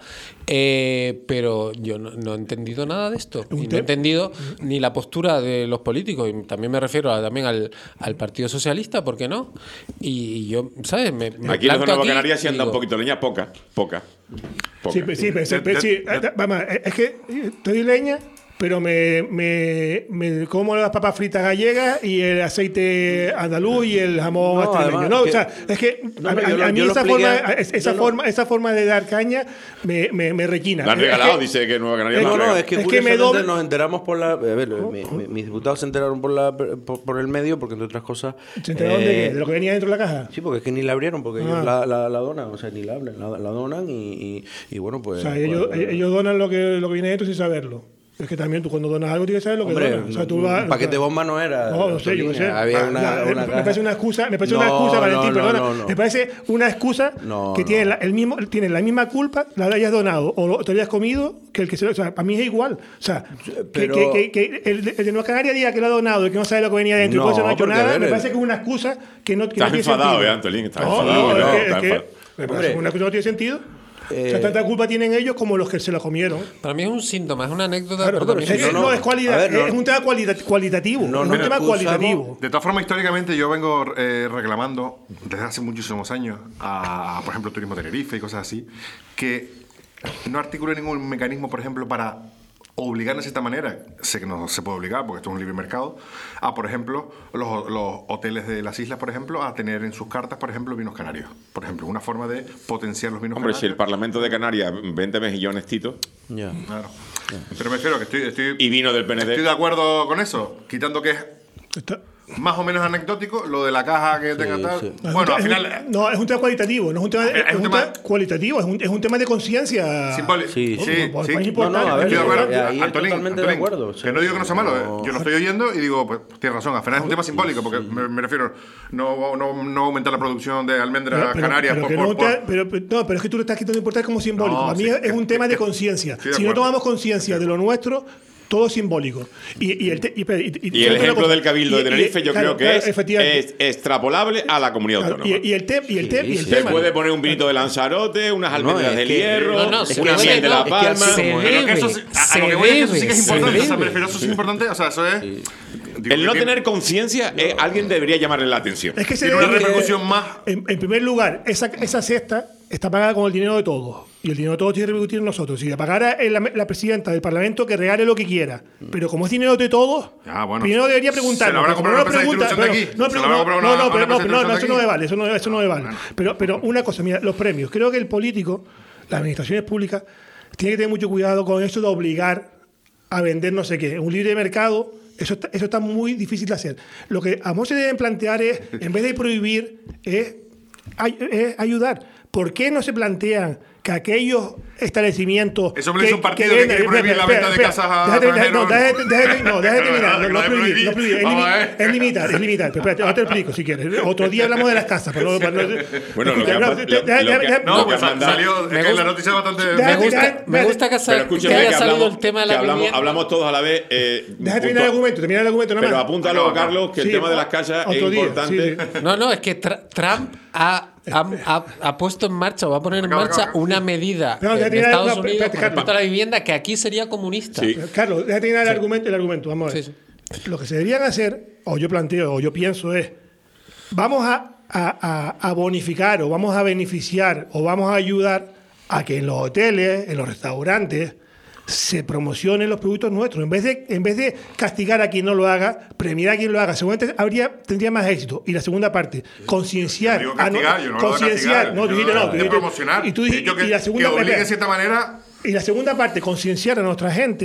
eh, pero yo no, no he entendido nada de esto. Y no he entendido ni la postura de los políticos, y también me refiero a, también al, al Partido Socialista, ¿por qué no? Y, y yo, ¿sabes? Me, me aquí en Nueva Canarias sí anda un poquito leña, poca, poca. Poca. Sí, sí, pero, sí, pero, sí, vamos, es que estoy leña, pero me, me, me como las papas fritas gallegas y el aceite andaluz y el jamón no, extremeño. No, que, o sea, es que no, a, a, a mí esa, forma, esa, forma, no. esa forma de dar caña me, me, me requina. La han regalado, es que, dice que Nueva Canarias no, no, no, es que, es que me doble... nos enteramos por la... A ver, oh, mi, oh. mis diputados se enteraron por, la, por, por el medio, porque entre otras cosas... ¿Se enteraron eh, de qué? ¿De lo que venía dentro de la caja? Sí, porque es que ni la abrieron, porque ah. ellos la, la, la donan, o sea, ni la abren, la, la donan y, y, y bueno, pues... O sea, ellos, pues, ellos donan lo que, lo que viene dentro sin saberlo. Es que también tú cuando donas algo tienes que saber lo que Hombre, donas. O sea, tú vas, un paquete bomba no era. No, no sé, yo qué sé. Había una, la, una me parece una excusa, me parece no, una excusa, Valentín, no, perdona. No, no. Me parece una excusa no, que no. tiene, la, el mismo, tiene la misma culpa, la hayas donado o te hayas comido, que el que se lo. O sea, para mí es igual. O sea, pero, que, que, que, que el, el de Nueva Canarias diga que lo ha donado, el que no sabe lo que venía dentro no, y por eso no ha hecho nada, ver, me parece que es una excusa que no, que estás no tiene enfadado, sentido. eh, Antolín, estás no, enfadado. No, no, es que, es que me parece que una excusa no tiene sentido. Eh, o sea, tanta culpa tienen ellos como los que se la comieron. Para mí es un síntoma, es una anécdota. Claro, pero es, no, no, no, es cualidad, ver, no. es un tema cualita- cualitativo. No, no, es un tema cualitativo. De todas formas, históricamente yo vengo eh, reclamando desde hace muchísimos años a, por ejemplo, Turismo Tenerife y cosas así, que no articule ningún mecanismo, por ejemplo, para obligar de cierta manera, sé que no se puede obligar porque esto es un libre mercado, a, por ejemplo, los, los hoteles de las islas, por ejemplo, a tener en sus cartas, por ejemplo, vinos canarios. Por ejemplo, una forma de potenciar los vinos Hombre, canarios. si el Parlamento de Canarias veinte mejillones, Tito. Ya. Claro. Yeah. Pero me refiero que estoy, estoy... Y vino del P N D. Estoy de acuerdo con eso, quitando que es... Está... más o menos anecdótico, lo de la caja que tenga sí, tal. Sí. Bueno, al es final. Un, no, es un tema cualitativo, no es un tema, es, es un tema, tema cualitativo, es un, es un tema de conciencia. Simbólico. Sí, sí, sí. sí. Es importante. No, no, a ver, estoy de acuerdo. ahí, ahí Antolín, totalmente Antolín, de acuerdo. Que no digo que no sea malo, no. Yo lo estoy oyendo y digo, pues tienes razón, al final es un tema simbólico, porque sí. me, me refiero, no, no, no aumentar la producción de almendras pero, pero, canarias. Pero, por, no por, te, pero, no, pero es que tú le estás quitando importancia como simbólico. No, a mí sí, es, es un es, tema es, de conciencia. Sí, si no tomamos conciencia de lo nuestro, todo simbólico. Y, y, el, te, y, y, y, y el ejemplo cosa, del Cabildo y, de Tenerife, y, yo claro, creo que claro, es, es extrapolable a la comunidad claro, autónoma. Y, y el, te, y el, te, sí, y el se tema. Se puede poner un vinito de Lanzarote, unas almendras no, de hierro, no, no, una miel de La Palma. Se debe, eso, a, a lo que voy es que eso sí que es importante. O sea, pero eso sí es importante. O sea, eso es. Sí. El no tener conciencia, no. eh, alguien debería llamarle la atención. Es que se tiene una repercusión que, más. En, en primer lugar, esa, esa cesta está pagada con el dinero de todos. Y el dinero de todos tiene que repercutir en nosotros. Si la pagara la, la presidenta del Parlamento, que regale lo que quiera. Pero como es dinero de todos, ah, bueno, primero debería preguntarnos. Se no pregunta, pero, no, pero, no, no, no, pero, no, no, no, eso no me vale. Eso no, eso no me vale. Bueno. Pero, pero una cosa, mira, los premios. Creo que el político, las administraciones públicas, tiene que tener mucho cuidado con eso de obligar a vender no sé qué. Un libre mercado. Eso está, eso está muy difícil de hacer. Lo que a vos se deben plantear es, en vez de prohibir, es, es ayudar. ¿Por qué no se plantean que aquellos establecimientos... Eso me lo hizo un partido que, que quiere prohibir espera, la venta espera, de casas a extranjeros. No, déjate, déjate, no, déjate terminar. No, no prohibir, no prohibir. Es, limi- es limitar, es limitar. Pero espérate, ahora te explico si quieres. Otro día hablamos de las casas. Pero no, no, bueno, lo que ha mandado... No, pues salió... Es que la noticia es bastante... Me gusta, me gusta que, sal, que haya salido hablamos, el tema de la hablamos, hablamos todos a la vez. Eh, Deja terminar el argumento, terminar el argumento. Pero apúntalo, Carlos, que el tema de las casas es importante. No, no, es que Trump ha... Ha, ha, ha puesto en marcha o va a poner en marcha una medida no, en Estados una, Unidos con respecto a la vivienda que aquí sería comunista. Sí. Carlos, déjate terminar el, sí. argumento, el argumento. Vamos a ver. Sí, sí. Lo que se deberían hacer, o yo planteo, o yo pienso es, vamos a, a, a bonificar o vamos a beneficiar o vamos a ayudar a que en los hoteles, en los restaurantes, se promocionen los productos nuestros. En vez de, en vez de castigar a quien no lo haga, premiar a quien lo haga. Seguramente habría, tendría más éxito. Y la segunda parte, concienciar. Yo castigar, yo no concienciar. No, tú dijiste no. De promocionar. Y tú dijiste, que, y la segunda, que obligue de cierta manera. Y la segunda parte, concienciar a nuestra gente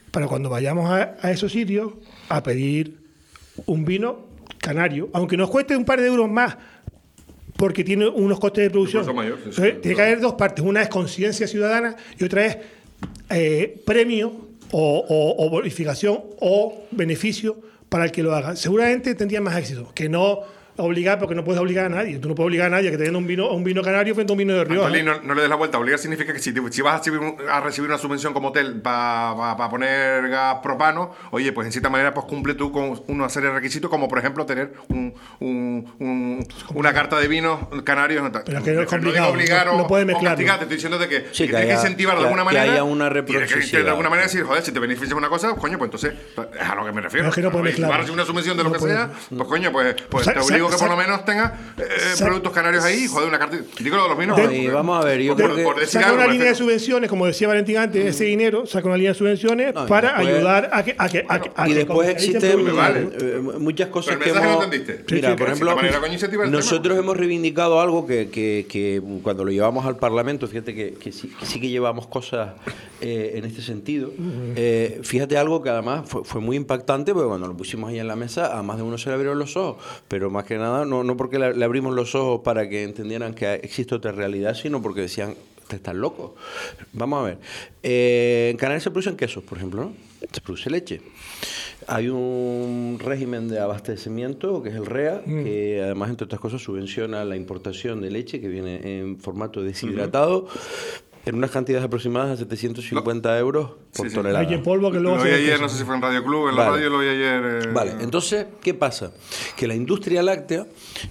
para cuando vayamos a, a esos sitios a pedir un vino canario, aunque nos cueste un par de euros más, porque tiene unos costes de producción. Mayor, sí, sí, Entonces, sí, tiene que haber dos partes. Una es conciencia ciudadana y otra es eh, premio o, o, o bonificación o beneficio para el que lo haga. Seguramente tendría más éxito que no obligar, porque no puedes obligar a nadie. Tú no puedes obligar a nadie a que te den un vino, un vino canario frente a un vino de Rioja. Antolín, no, no le des la vuelta. Obligar significa que si, te- si vas a recibir, un- a recibir una subvención como hotel para pa, pa poner gas propano, oye, pues en cierta manera pues cumple tú con una serie de requisitos, como por ejemplo tener un, un- un- una carta de vinos canarios. Pero es que no es digo complicado, obligar no- o, no puedes o mezclarlo. castigar. Te estoy diciendo de que, Sí, que que tienes que haya- incentivar de que- alguna que manera. haya una tienes que- que de reciprocidad. alguna manera decir, joder, si te beneficias una cosa, coño, pues entonces es a lo que me refiero. Pero es que no puedes Oye, si vas a mezclarlo. recibir una subvención de lo No que puedes. sea, pues coño, pues, pues Sa- te sa- obligo que por sa- lo menos tengas eh, sa- productos canarios ahí, joder, una carta. Digo lo de los vinos. No, porque- y vamos a ver, yo por- creo que- por decir Saca algo, una me línea de refiero. subvenciones, como decía Valentín antes, ese dinero, saca una línea de subvenciones No, y para después- ayudar a que... A que, a que- a Y que después comercialicen existen productos. vale. eh, muchas cosas Pero que el mensaje hemos... lo entendiste. Sí, Mira, sí, por de ejemplo, cierta manera, coño, iniciativa del nosotros tema. hemos reivindicado algo que, que, que cuando lo llevamos al Parlamento, fíjate que, que, sí, que sí que llevamos cosas eh, en este sentido. Eh, fíjate algo que además fue, fue muy impactante, porque cuando lo pusimos ahí en la mesa, a más de uno se le abrieron los ojos, pero más que nada, no, no porque le, le abrimos los ojos para que entendieran que existe otra realidad, sino porque decían, te estás loco. Vamos a ver. Eh, en Canarias se producen quesos, por ejemplo, ¿no? Se produce leche. Hay un régimen de abastecimiento, que es el REA, que además, entre otras cosas, subvenciona la importación de leche, que viene en formato deshidratado, en unas cantidades aproximadas de setecientos cincuenta euros por Sí, sí. tonelada. Leche en polvo que luego Lo vi se ayer, queso. no sé si fue en Radio Club, en la Vale. radio lo vi ayer. eh, Vale, entonces, ¿qué pasa? Que la industria láctea,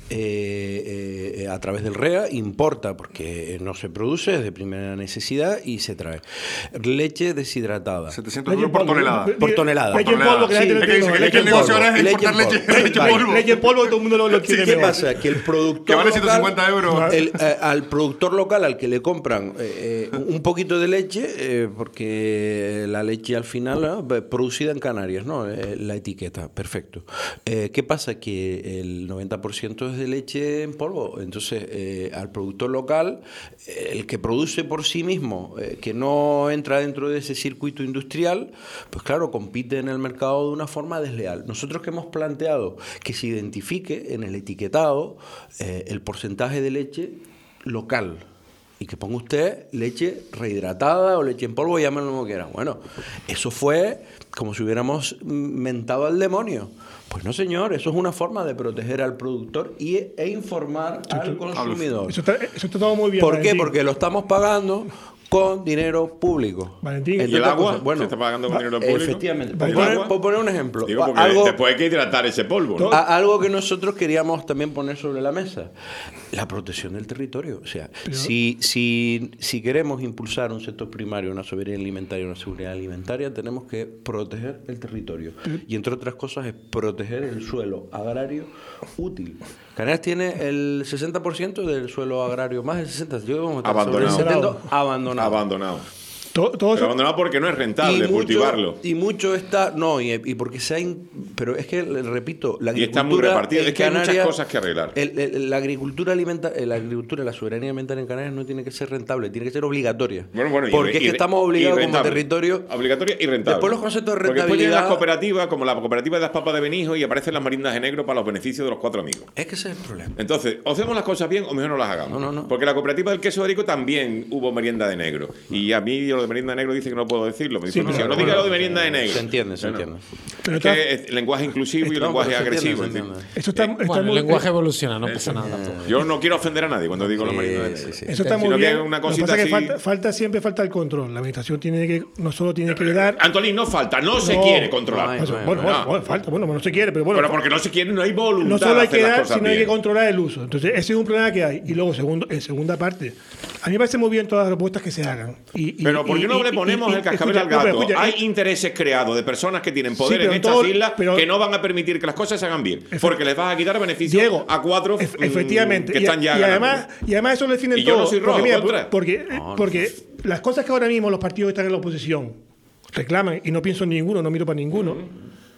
eh, eh, a través del REA, importa, porque no se produce, es de primera necesidad y se trae leche deshidratada. setecientos Leche euros en por polvo. tonelada. Por tonelada. Leche en polvo, que la Sí, gente es que no dice tiene- que- leche que el en negocio polvo. ahora es Leche en importar polvo. leche, leche en Vale. polvo. Leche en polvo y todo el mundo lo, lo quiere. ¿Qué mejor. pasa? Que el productor Que vale local- ciento cincuenta euros. el, eh, al productor local al que le compran eh, eh, un poquito de leche, eh, porque la leche al final eh, producida en Canarias, ¿no? Eh, la etiqueta, perfecto. Eh, ¿Qué pasa? Que el noventa por ciento es de leche en polvo. Entonces, eh, al productor local, eh, el que produce por sí mismo, eh, que no entra dentro de ese circuito industrial, pues claro, compite en el mercado de una forma desleal. Nosotros que hemos planteado que se identifique en el etiquetado eh, el porcentaje de leche local y que ponga usted leche rehidratada o leche en polvo, llámenlo como quiera. Bueno, eso fue como si hubiéramos mentado al demonio. Pues no, señor, eso es una forma de proteger al productor y, e informar al consumidor. Eso está, eso está todo muy bien. ¿Por qué? Valentín. Porque lo estamos pagando con dinero público. Valentín, Entre ¿y el otras agua? cosas, bueno, ¿Se está pagando con va- dinero público? Efectivamente. Por ¿El poner, agua? por poner un ejemplo, Digo, porque algo, después hay que hidratar ese polvo, ¿no? a- algo que nosotros queríamos también poner sobre la mesa, la protección del territorio. O sea, si, si, si queremos impulsar un sector primario, una soberanía alimentaria, una seguridad alimentaria, tenemos que proteger el territorio. Y entre otras cosas es proteger el suelo agrario útil. Canarias tiene el sesenta por ciento del suelo agrario, más del sesenta por ciento, yo vamos a estar sobre el Abandonado. setenta por ciento abandonado. Abandonado. todo, todo Pero eso- abandonado porque no es rentable mucho- cultivarlo. Y mucho está, no, y, y porque se ha, in- pero es que, le repito, la Y está agricultura muy repartido. en Es que hay muchas Canarias- cosas que arreglar. el- el- la agricultura alimentaria, la agricultura, la soberanía alimentaria en Canarias no tiene que ser rentable, tiene que ser obligatoria. Bueno, bueno, y porque re- es y que re- estamos y obligados como rentable. territorio. Obligatoria y rentable. Después los conceptos de Porque después tienen rentabilidad- las cooperativas, como la cooperativa de las papas de Benijo, y aparecen las meriendas de negro para los beneficios de los cuatro amigos. Es que ese es el problema. Entonces, o hacemos las cosas bien o mejor no las hagamos. No, no, no. Porque la cooperativa del queso Arico también hubo merienda de negro. Y a mí lo de merienda de negro dice que no puedo decirlo. Me dice, Sí, no, pero- no diga lo de merienda de negro. Se entiende, se Bueno, entiende. Pero es está- que es lenguaje inclusivo y No, lenguaje pero se agresivo. entiende, es se decir, entiende. eso está, está Bueno, el muy lenguaje evoluciona, no pasa nada tampoco. yo no quiero ofender a nadie cuando digo la merienda de negro. Sí, sí, sí. Eso está muy Sino que bien. es una Lo que cosita pasa es que así- falta, falta siempre falta el control. La administración tiene que no solo tiene que dar. Antolín, no falta, no, se No, quiere controlar. no hay, Pues, no hay, bueno, no bueno, no. bueno, falta, bueno, no se quiere, pero bueno. Pero porque no se quiere, no hay voluntad No solo de hay hacer que las dar, cosas sino hay que bien. controlar el uso. Entonces, ese es un problema que hay. Y luego, segundo, en segunda parte, a mí me parece muy bien todas las propuestas que se hagan. Y, y- Pero ¿por qué y- no y- le y- ponemos y- el cascabel escucha, al no, gato? pero escucha, Hay y- intereses creados de personas que tienen poder Sí, pero en estas todo- islas pero- que no van a permitir que las cosas se hagan bien. Efe- Porque les vas a quitar beneficios Diego, a cuatro ef- mm, efectivamente. que y, están ya y ganando. además, y además eso lo defienden Y yo no todos. soy rojo, porque, mira, contra. porque, No, no. porque las cosas que ahora mismo los partidos que están en la oposición reclaman, y no pienso en ninguno, no miro para ninguno,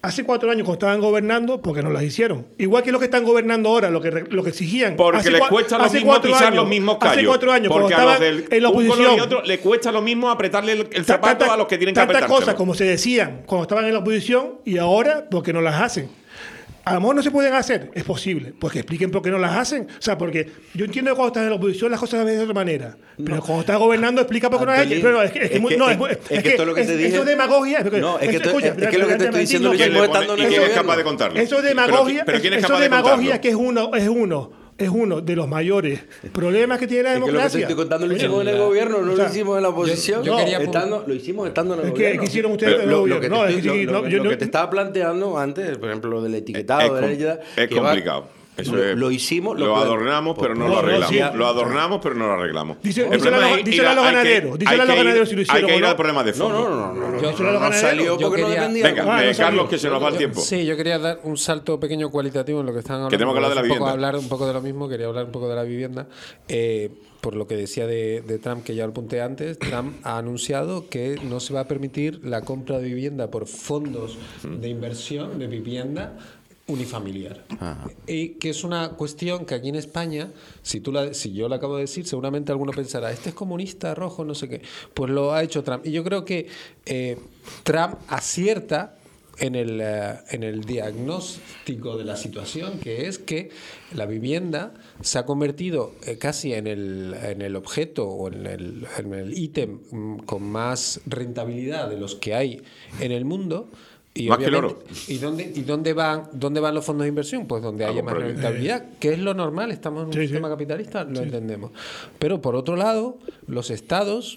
hace cuatro años cuando estaban gobernando, porque no las hicieron. Igual que los que están gobernando ahora, lo que, lo que exigían. Porque hace les cua- cuesta lo hace mismo cuatro pisar años, los mismos callos. Hace cuatro años, porque cuando a los estaban del en la un color oposición. y otro le cuesta lo mismo apretarle el, el Ta- zapato tanta- a los que tienen que tantas apretárselo. cosas como se decían cuando estaban en la oposición y ahora porque no las hacen. A lo mejor no se pueden hacer, es posible, porque expliquen por qué no las hacen. O sea, porque yo entiendo que cuando estás en la oposición las cosas se ven de otra manera, pero cuando estás gobernando explica por qué no las Antolín, hacen. Pero es que es, que es muy- que- no, es- es, es es que que todo lo que es- te dije- eso es demagogia. Es que- No, es que eso- to- escucha, es que lo que te estoy diciendo lo ¿Y quién hicimos le pone- estando en y el quién es gobierno. capaz de contarlo? Eso es Pero- demagogia, pero ¿quién es eso capaz es de demagogia contarlo? que es uno, es uno, es uno de los mayores problemas que tiene la Es que lo que te democracia. estoy contando lo Oye, hicimos en el gobierno, no o sea, lo hicimos en la oposición. yo No, quería- estando, lo hicimos estando en el Es que- gobierno. que hicieron ustedes Pero en el lo- gobierno. Lo que te, No, estoy- es que lo- sí, lo- no, yo lo no- que te estaba planteando antes, por ejemplo, lo del Es, etiquetado, com- de la- es que va- complicado. Eso lo, es- lo hicimos, lo, lo, adornamos, pero no, No, lo no, arreglamos. sí. Lo adornamos, pero no lo arreglamos. Dice- El díselo problema a los- es díselo ir a los hay que- ganaderos, díselo hay a los que ir- ganaderos si lo Hay hicieron que o ir no. al problema de No, fondo. no, no, no, no, Yo- no, yo- no yo- salió yo porque no quería- dependía. Venga, Ah, eh, no sabía. Carlos, que se nos va el tiempo. Sí, yo quería dar un salto pequeño cualitativo en lo que están hablando. Que tenemos que hablar de la un poco vivienda. hablar un poco de lo mismo, quería hablar un poco de la vivienda. Eh, por lo que decía de, de Trump, que ya lo apunté antes, Trump ha anunciado que no se va a permitir la compra de vivienda por fondos de inversión de vivienda unifamiliar. Ajá. Y que es una cuestión que aquí en España, si tú la, si yo la acabo de decir, seguramente alguno pensará, este es comunista, rojo, no sé qué. Pues lo ha hecho Trump. Y yo creo que eh, Trump acierta en el, eh, en el diagnóstico de la situación, que es que la vivienda se ha convertido eh, casi en el, en el objeto o en el, en el ítem mm, con más rentabilidad de los que hay en el mundo. Y Más que el obviamente- oro. ¿Y dónde, y dónde van dónde van los fondos de inversión? Pues donde A haya más comprar bien. rentabilidad, que es lo normal, estamos en un Sí, sí. sistema capitalista, lo entendemos. Pero por otro lado, los estados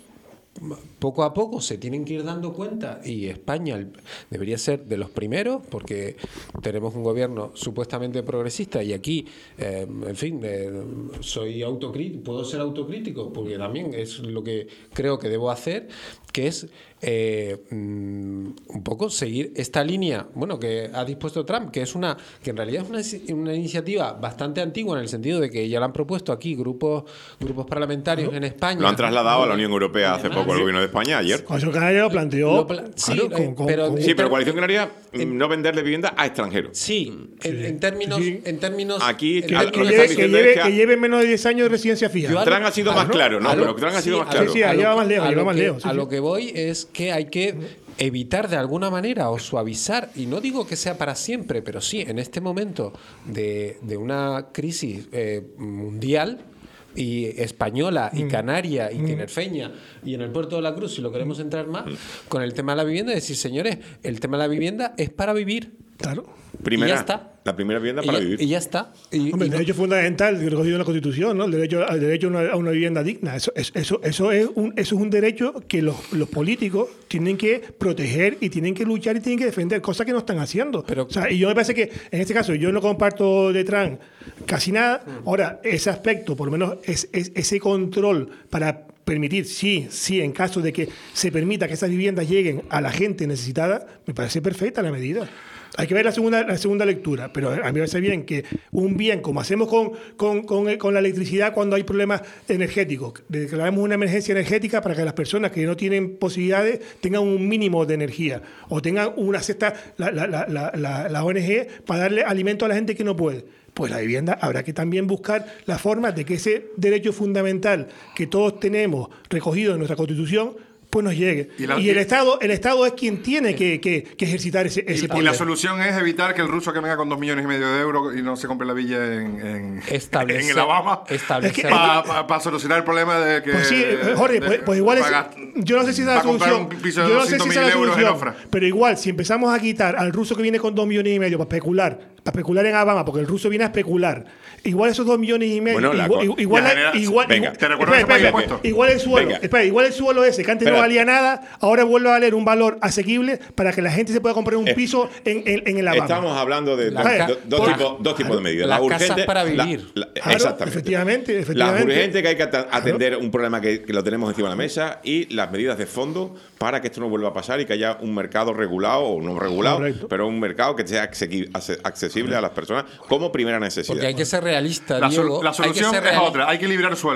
poco a poco se tienen que ir dando cuenta, y España el- debería ser de los primeros, porque tenemos un gobierno supuestamente progresista, y aquí, eh, en fin, eh, soy autocrítico, puedo ser autocrítico, porque también es lo que creo que debo hacer, que es eh, mm, un poco seguir esta línea, bueno, que ha dispuesto Trump, que es una, que en realidad es una, una iniciativa bastante antigua, en el sentido de que ya la han propuesto aquí grupos, grupos parlamentarios en España. Lo han trasladado a la Unión Europea hace poco el gobierno de España, ayer. Coalición Canaria lo planteó. Lo pla- sí, claro, eh, con- con- pero- con- Sí, pero Coalición Canaria, mm, no venderle vivienda a extranjeros. Sí, en, en términos, Sí. en términos, Aquí, en a- que, lo que lleve, están que, diciendo lleve, es que- que lleve menos de diez años de residencia fija. Yo a- Trump ha sido a más lo- claro, no, a lo- pero Trump ha sido sí, más a claro. lo- Sí, sí, a allá lo va más que- lejos, a allá lo va más que- lejos, sí, A sí. lo que voy es que hay que evitar de alguna manera o suavizar, y no digo que sea para siempre, pero sí en este momento de, de una crisis eh, mundial y española y canaria y tinerfeña y en el puerto de la Cruz, si lo queremos entrar más, con el tema de la vivienda, decir, señores, el tema de la vivienda es para vivir. Claro. Primera, Y ya está. La primera vivienda Y para ya, vivir. y ya está. Y- Hombre, y el no- derecho fundamental recogido en la Constitución, ¿no? El derecho, al derecho a una, a una vivienda digna. Eso, es- eso, eso, es un, eso es un derecho que los, los políticos tienen que proteger y tienen que luchar y tienen que defender, cosas que no están haciendo. Pero- o sea, y yo me parece que, en este caso, yo no comparto de Trump casi nada. Ahora, ese aspecto, por lo menos es, es- ese control para permitir, sí, sí, en caso de que se permita que esas viviendas lleguen a la gente necesitada, me parece perfecta la medida. Hay que ver la segunda, la segunda lectura, pero a mí me parece bien que un bien, como hacemos con, con, con, con la electricidad cuando hay problemas energéticos, declaramos una emergencia energética para que las personas que no tienen posibilidades tengan un mínimo de energía o tengan una cesta, la, la, la, la, la, la O N G, para darle alimento a la gente que no puede. Pues la vivienda habrá que también buscar la forma de que ese derecho fundamental que todos tenemos recogido en nuestra Constitución pues nos llegue. Y Y, la- el Estado el Estado es quien tiene que, que, que ejercitar ese, ese Y, y poder. la solución es evitar que el ruso que venga con dos millones y medio de euros y no se compre la villa en, en, Establecer- en Alabama establecer- para solucionar el problema de que... Pues sí, Jorge, de- pues, pues igual es, para- yo no sé si esa es la para comprar solución. un piso de Yo no sé si doscientos esa es la mil euros en solución. Ofra. Pero igual, si empezamos a quitar al ruso que viene con dos millones y medio para especular, para especular en Alabama, porque el ruso viene a especular, igual esos dos millones y medio, Bueno, la igual, co- igual, ya genera- igual, venga, igual- te recuerdo que espera, se paga espera, impuesto. igual el suelo, Venga. espera, igual el suelo ese que antes Espera. no valía nada, ahora vuelve a valer un valor asequible para que la gente se pueda comprar un Eh, piso en, en, en el Alabama. Estamos hablando de La dos, ca- do- dos por- tipos, dos tipos de medidas. Las La casas urgente, para la- vivir. la- Claro, exactamente. efectivamente, efectivamente. La urgente, que hay que ata- atender un problema que, que lo tenemos encima de la mesa, y las medidas de fondo para que esto no vuelva a pasar y que haya un mercado regulado o no regulado, Correcto. pero un mercado que sea asequi- ace- accesible a las personas como primera necesidad. Porque hay que ser realista, La, sol- Diego. la hay que solución ser es reali- otra, hay que liberar suelo.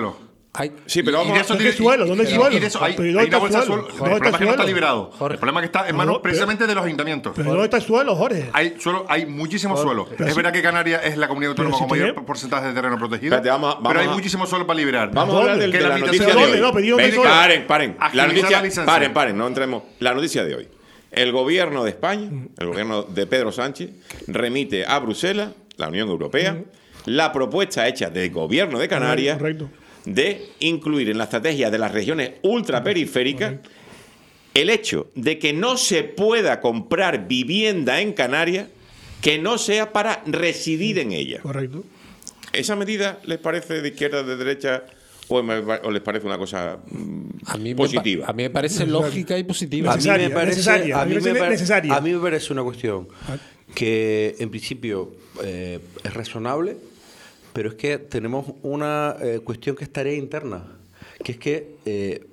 Hay, Sí, pero Y vamos de a... eso ¿Qué tiene- suelo? ¿Dónde y- hay y suelo? de eso hay, Pero hay ¿dónde una está bolsa de suelo? suelo. ¿Dónde El problema está es que no está suelo? liberado. Jorge. El problema es que está en No, manos pero- precisamente de los ayuntamientos. ¿Pero dónde está el suelo, Jorge? Hay, suelo, hay muchísimo suelo. pero Es si- verdad que Canarias es la comunidad autónoma si con mayor tenemos- porcentaje de terreno protegido. Espérate, vamos a- vamos pero hay a- muchísimo suelo para liberar. Vamos a hablar del- Que de la la limitación noticia de ¿Dónde? hoy. No, pedí un Ven, solo. paren, paren. La Agilizar noticia, la licencia. paren, paren, no entremos. La noticia de hoy. El gobierno de España, el gobierno de Pedro Sánchez, remite a Bruselas, la Unión Europea, la propuesta hecha del gobierno de Canarias Correcto. de incluir en la estrategia de las regiones ultraperiféricas el hecho de que no se pueda comprar vivienda en Canarias que no sea para residir en ella. Correcto. ¿Esa medida les parece de izquierda, de derecha o, me- o les parece una cosa mm, a mí, me, pa- positiva? a mí me parece lógica y positiva. A mí Necesaria, me parece, necesaria, a a mí mí me me parece pare- necesaria. a mí me parece una cuestión que en principio eh, es razonable, pero es que tenemos una eh, cuestión que es tarea interna, que es que eh,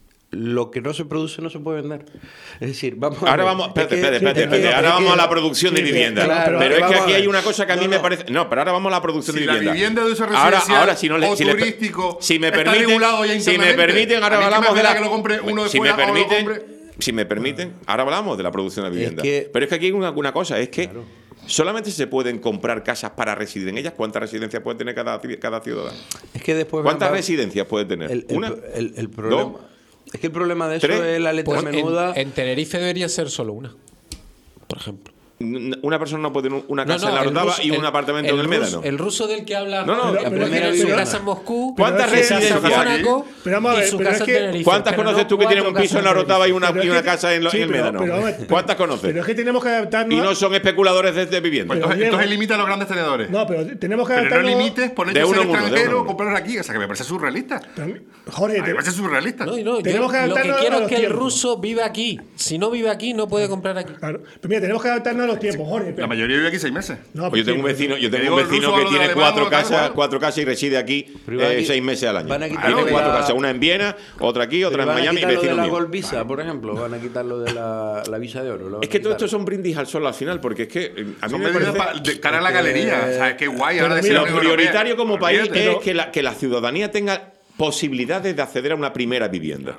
lo que no se produce no se puede vender. Es decir, vamos a Ahora ver, vamos, es espérate, que- espérate, es espérate, que- espérate. es Ahora que- vamos a la producción de sí, vivienda. claro, pero es vamos que a aquí ver. hay una cosa que a mí No, me no. parece. No, pero ahora vamos a la producción Si de la vivienda. vivienda de uso ahora, residencial ahora, si no le, o si le- turístico si me está permiten, regulado ya si me internamente. permiten, ahora A mí que me hablamos de apena la. que lo compre uno de si me fuera o lo permiten, compre- si me permiten, ahora hablamos de la producción de vivienda. que- pero es que aquí hay una, una cosa, es que solamente se pueden comprar casas para residir en ellas. ¿Cuántas residencias puede tener cada, cada ciudadano? Es que después ¿Cuántas va- residencias puede tener? el, el- ¿Una? el- el problema ¿Dos? es que el problema de eso ¿Tres? es la letra Pues en, menuda. en Tenerife debería ser solo una, por ejemplo. Una persona no puede tener una No, casa no, en la el Orotava ruso- y un el- apartamento el en el ruso- Médano. El ruso del que habla No, no, Jorge, la que primera tiene su vivienda. casa en Moscú, ¿Cuántas su casa en residencias hay? Mónaco Pero vamos a ver, y su pero casa es en que- Tenerife. ¿Cuántas Pero conoces no tú que tienen un cuatro piso en la casas Orotava y una, Pero es y una que- casa en, lo- sí, en el pero- Médano? pero vamos a- ¿Cuántas conoces? Pero es que tenemos que adaptarnos. Y no son especuladores de, de vivienda. Pues Pero entonces, Diego- entonces limita a los grandes tenedores. No, pero tenemos que Pero no adaptarnos. limites por el de hecho de uno ser en uno, de uno extranjero en o uno. comprarlos aquí. O sea, que me parece surrealista. Pero a mí- Jorge, A mí te- me parece surrealista. No, y no, yo- Tenemos que lo que adaptarnos a quiero es los que el tiempos. ruso viva aquí. Si no vive aquí, no puede comprar aquí. claro. Pero mira, tenemos que adaptarnos a los tiempos, Jorge. pero- La mayoría vive aquí seis meses. No, Pues yo tengo un sí, vecino, yo Te tengo un digo, el vecino ruso que habla tiene alemán, cuatro o tal casas, cual. cuatro casas y reside aquí Pero van a eh, qui- seis meses al año. van a quitar Tiene lo de cuatro la- casas, una en Viena, otra aquí, otra en Van a Miami y quitar lo de vecino la mío. Gold Visa, por ejemplo, van a quitar lo de la, la visa de oro. lo van Es a que todo quitar. esto son brindis al sol al final, porque es que eh, a mí Son me medidas parece... pa- de cara a la galería. O sea, qué guay. Ahora pero decir mira, la Lo Unión Europea. prioritario como país Olvídate. es que la, que la ciudadanía tenga posibilidades de acceder a una primera vivienda.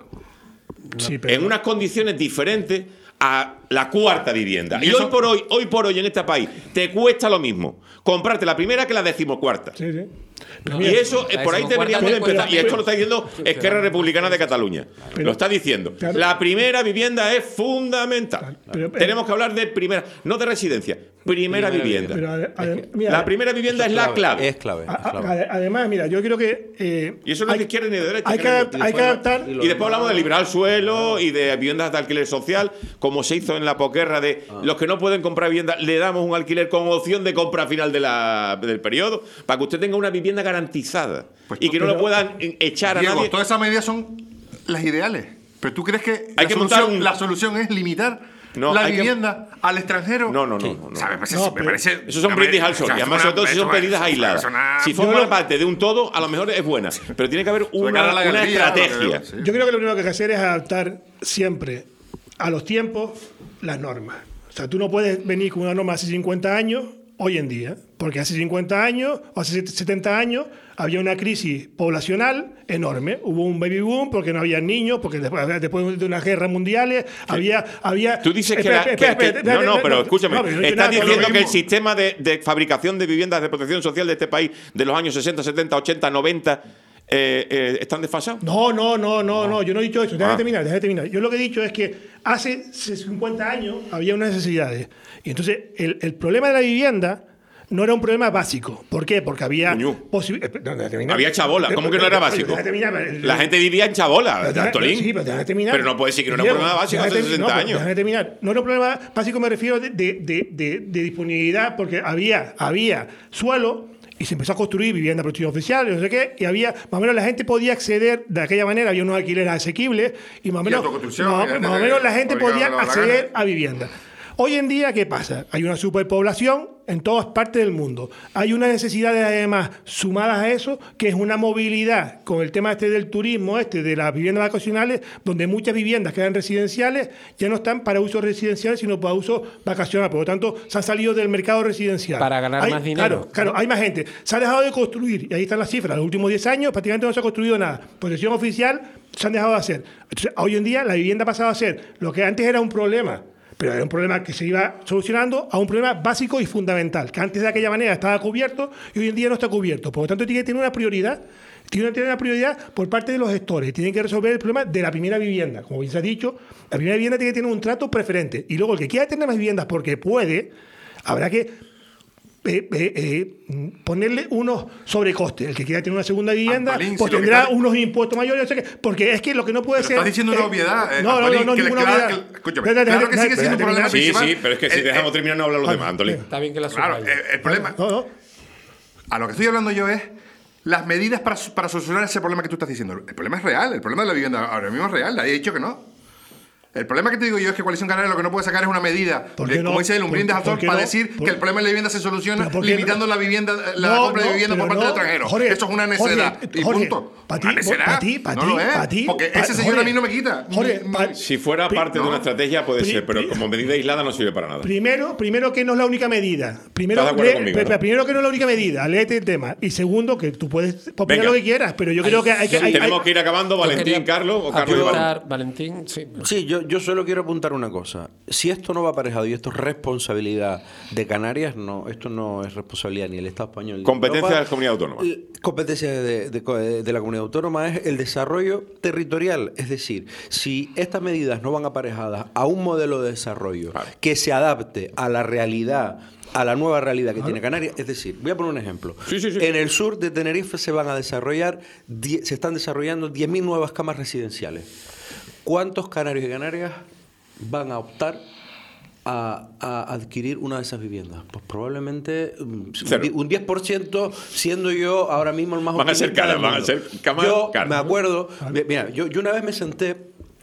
Sí, pero- En unas condiciones diferentes a la cuarta vivienda. Y Y, eso- hoy por hoy, hoy por hoy en este país, te cuesta lo mismo comprarte la primera que la decimocuarta. Sí, sí. Pero Y mira, eso, eh, la por ahí decimocuarta deberíamos de te cuesta empezar. Y esto menos. lo está diciendo Esquerra Republicana de Cataluña. Pero- Lo está diciendo. Claro. La primera vivienda es fundamental. Pero- pero- Tenemos que hablar de primera, no de residencia, primera, Primera vivienda. pero ade- ade- mira, La primera vivienda es la clave. Es clave. a- es clave. a- ade- además, mira, yo creo que. eh, Y eso no es hay- de izquierda ni de derecha. Hay que, creo. adapt- hay que adaptar. Y después hablamos de liberar suelo y de viviendas de alquiler social, como se hizo en la posguerra de los que no pueden comprar vivienda, le damos un alquiler con opción de compra a final de la- del periodo, para que usted tenga una vivienda garantizada Pues y que no pero- lo puedan echar a Diego, nadie. todas esas medidas son las ideales. Pero tú crees que Hay la, que montar solución, un- la solución es limitar No, la hay que- vivienda al extranjero. No, no, no, no, no. O sea, me parece, No, me pero- parece- Esos son me brindis parece- al sol. o sea, Y además, es sobre todo si una- son es medidas una- aisladas. es una- Si Yo forman creo- parte de un todo, a lo mejor es buena. Pero tiene que haber cara a una, la una galería, lo que estrategia. veo, sí. Yo creo que lo primero que hay que hacer es adaptar siempre a los tiempos las normas. O sea, tú no puedes venir con una norma hace cincuenta años hoy en día, porque hace cincuenta años o hace setenta años había una crisis poblacional enorme. Hubo un baby boom porque no había niños, porque después, después de unas guerras mundiales había, había... Tú dices que, Espera, la- que- espera, que- espera, no, no, espera, pero escúchame. no, pero no he dicho Estás nada, pero diciendo lo que el mismo. sistema de, de fabricación de viviendas de protección social de este país de los años sesenta, setenta, ochenta, noventa eh, eh, están desfasados. No, no, no, no, no, yo no he dicho eso. Déjame Ah. terminar, déjame terminar. Yo lo que he dicho es que hace cincuenta años había unas necesidades. Y entonces el, el problema de la vivienda no era un problema básico. ¿Por qué? Porque había Coño. posibilidades. Había chabola. ¿Cómo que no era básico? La gente vivía en chabola, Pero déjame- Antolín. Sí, pero déjame terminar. Pero no puede decir que no era un Diego, problema básico hace déjame termi- sesenta no, pero años. Déjame terminar. No era un problema básico, me refiero de, de- de- de- de disponibilidad, porque había, había suelo y se empezó a construir vivienda de protección oficial y no sé qué, y había, más o menos la gente podía acceder de aquella manera, había unos alquileres asequibles y más o menos, autoconstrucción, más, y gente más o que menos la gente fabricaba podía la- la acceder gana. a vivienda. Hoy en día, ¿qué pasa? Hay una superpoblación en todas partes del mundo. Hay unas necesidades además sumadas a eso, que es una movilidad con el tema este del turismo, este de las viviendas vacacionales, donde muchas viviendas que eran residenciales ya no están para uso residencial, sino para uso vacacional. Por lo tanto, se han salido del mercado residencial. Para ganar hay, más dinero. Claro, claro, hay más gente. Se ha dejado de construir, y ahí están las cifras. Los últimos diez años prácticamente no se ha construido nada. Protección oficial se han dejado de hacer. Entonces, hoy en día la vivienda ha pasado a ser lo que antes era un problema, pero era un problema que se iba solucionando, a un problema básico y fundamental, que antes de aquella manera estaba cubierto y hoy en día no está cubierto. Por lo tanto, tiene que tener una prioridad, tiene que tener una prioridad por parte de los gestores. Tienen que resolver el problema de la primera vivienda. Como bien se ha dicho, la primera vivienda tiene que tener un trato preferente. Y luego el que quiera tener más viviendas porque puede, habrá que Eh, eh, eh, ponerle unos sobrecostes. El que quiera tener una segunda vivienda, Antolín, pues si tendrá está... unos impuestos mayores, o sea que, porque es que lo que no puede pero ser. Estás diciendo una eh, obviedad. Eh, no, no, Antolín, no, no, que ninguna claro, obviedad. que- escúchame, Déjame, claro que déjame, sigue siendo un déjame problema terminar. Sí, principal. sí, pero es que si Eh, dejamos eh, terminar no hablan los demás, Antolín. Está bien que la Claro, subraye. eh, el problema. No, no. A lo que estoy hablando yo es las medidas para, para solucionar ese problema que tú estás diciendo. El problema es real, el problema de la vivienda ahora mismo es real, nadie ha dicho que no. El problema que te digo yo es que Coalición Canaria lo que no puede sacar es una medida, ¿Por de, qué no? como dice el un brindis al ¿Por sol, qué para no? decir ¿Por- que el problema de la vivienda se soluciona ¿Pero por qué limitando no? la vivienda, la No, compra de no, vivienda por pero parte no. del extranjero. Jorge, Eso es una Jorge, necedad. Y Jorge, punto. pa' ti, Una necedad. pa' ti, pa' no ti, lo es. pa' ti, porque pa- ese señor Jorge, a mí no me quita. Jorge, Ni- pa- ni- Si fuera Pri- parte de una no. estrategia puede Pri- ser, pero pri- como medida aislada no sirve para nada. Primero, primero que no es la única medida. Primero, ¿Estás de acuerdo lee- conmigo, pe- no? primero que no es la única medida. Léete el tema. Y segundo, que tú puedes opinar Venga. lo que quieras, pero yo creo que hay que. hay- Tenemos hay- que ir acabando, Yo Valentín, quería Carlos o Carlos y Valentín. apuntar, Valentín, sí. Sí, yo, yo solo quiero apuntar una cosa. Si esto no va aparejado y esto es responsabilidad de Canarias, no, esto no es responsabilidad ni del Estado español. ni de Competencia Europa. de la comunidad autónoma. L- Competencia de, de- de la comunidad autónoma es el desarrollo territorial. Es decir, si estas medidas no van aparejadas a un modelo de desarrollo Claro. que se adapte a la realidad, a la nueva realidad que tiene Canarias, es decir, voy a poner un ejemplo. Sí, sí, sí. En el sur de Tenerife se van a desarrollar, die- se están desarrollando diez mil nuevas camas residenciales. ¿Cuántos canarios y canarias van a optar a, a adquirir una de esas viviendas? Pues probablemente mm, Cero. un diez por ciento, siendo yo ahora mismo el más Van a ser optimista caras, del van a mundo. ser camas Yo caras. me acuerdo, mi- mira, yo, yo una vez me senté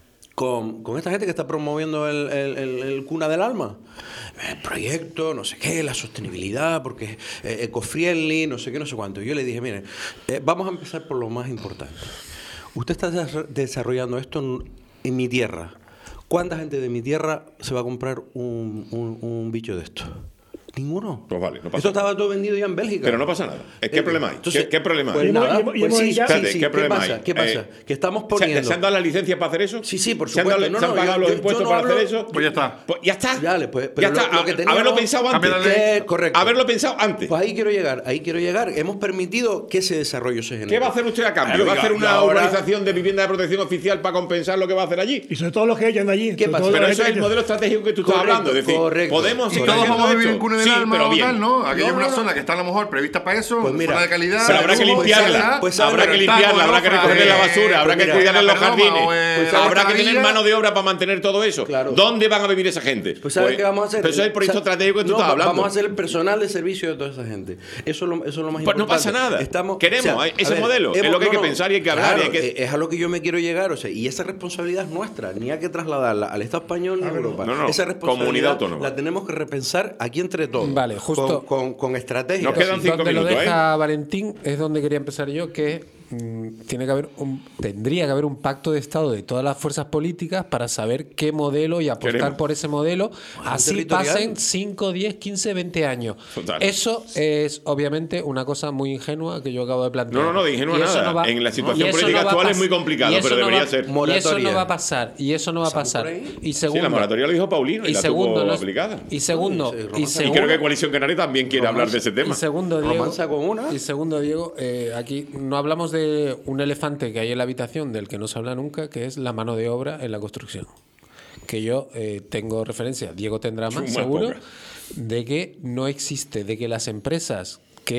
con, con esta gente que está promoviendo el, el- el- el Cuna del Alma. El proyecto, no sé qué, la sostenibilidad, porque es eh, eco-friendly, no sé qué, no sé cuánto. Y yo le dije, miren, eh, vamos a empezar por lo más importante. Usted está desa- desarrollando esto en, en mi tierra. ¿Cuánta gente de mi tierra se va a comprar un, un- un bicho de esto? Ninguno. Pues vale, no pasa Esto nada. estaba todo vendido ya en Bélgica. Pero no pasa nada. ¿Eh, ¿Qué Eh, problema hay? entonces, ¿Qué, qué problema pues hay? Y hemos- nada, y hemos- y pues hemos sí, ya- sí, Espérate, sí, ¿qué problema pasa? hay? ¿Qué pasa? Eh, que estamos ¿Se, poniendo... ¿Se han dado la licencia para hacer eso? Sí, sí, por ¿Se han, supuesto. dado- No, se han no, pagado yo- los yo- impuestos yo no para hablo- hacer eso? Pues ya está. Pues ya está. Dale, pues, ya pero está. lo- lo que Ha- teníamos- Haberlo pensado antes. Cambia la ley. Eh, correcto. Haberlo pensado antes. Pues ahí quiero llegar, ahí quiero llegar. Hemos permitido que ese desarrollo se genere. ¿Qué va a hacer usted a cambio? Claro, ¿Va a y hacer a- y una ahora- urbanización de vivienda de protección oficial para compensar lo que va a hacer allí? Y sobre todo los que hayan de allí. ¿Qué sobre pasa? todo Pero los eso es que el hayan- modelo estratégico que tú estás Correcto, hablando. Es decir, correcto. podemos Y seguir todos haciendo vamos a vivir en esto. Cuna del Sí, Alma pero o bien. tal, ¿no? Aquí No, hay no, una no. zona que está a lo mejor prevista para eso, Pues mira, zona de calidad. Pero habrá que luego, limpiarla, calidad, pues habrá que pero limpiarla, habrá que recogerle la basura, habrá que mira, cuidarle los Perdoma, jardines, o, eh, Pues habrá que la tener vida- mano de obra para mantener todo eso. Claro. ¿Dónde van a vivir esa gente? Pues ¿sabes qué vamos a hacer? Pero eso es el proyecto O sea, estratégico que tú no, estás va- hablando. Vamos a hacer el personal de servicio de toda esa gente. Eso es lo, eso es lo más Pues no importante. pasa nada. Queremos, hay- ese modelo. Es lo que hay que pensar y hay que hablar y hay que- eh, Es a lo que yo me quiero llegar. O sea, y esa responsabilidad es nuestra. Ni hay que trasladarla al Estado español ni a Europa. No, no, esa comunidad responsabilidad autónoma. la tenemos que repensar aquí entre todos. Vale, justo- Con, con, con estrategias. Nos quedan cinco donde minutos, lo deja Valentín es donde quería empezar yo, que mm, tiene que haber un, tendría que haber un pacto de Estado de todas las fuerzas políticas para saber qué modelo y apostar Queremos. por ese modelo. Así territorial. pasen cinco, diez, quince, veinte años. Total. Eso es obviamente una cosa muy ingenua que yo acabo de plantear. No, no, no, de ingenua Y eso nada. no va- En la situación y eso política no va a actual es pas- muy complicado, y eso pero no debería va- ser. Y eso Moratoria. no va a pasar. Y eso no va a ¿Pasamos pasar. por ahí? Y Sí, segundo, la moratoria lo dijo Paulino y, y la segundo, tuvo no- aplicada. y segundo, Sí, sí, y romanza. Y segundo, creo que Coalición Canaria también quiere hablar de ese tema. y segundo, Diego, Romanza con una. y segundo, Diego, eh, aquí no hablamos de un elefante que hay en la habitación del que no se habla nunca, que es la mano de obra en la construcción. Que yo eh, tengo referencia, Diego tendrá más, Muy seguro, poca. de que no existe, de que las empresas que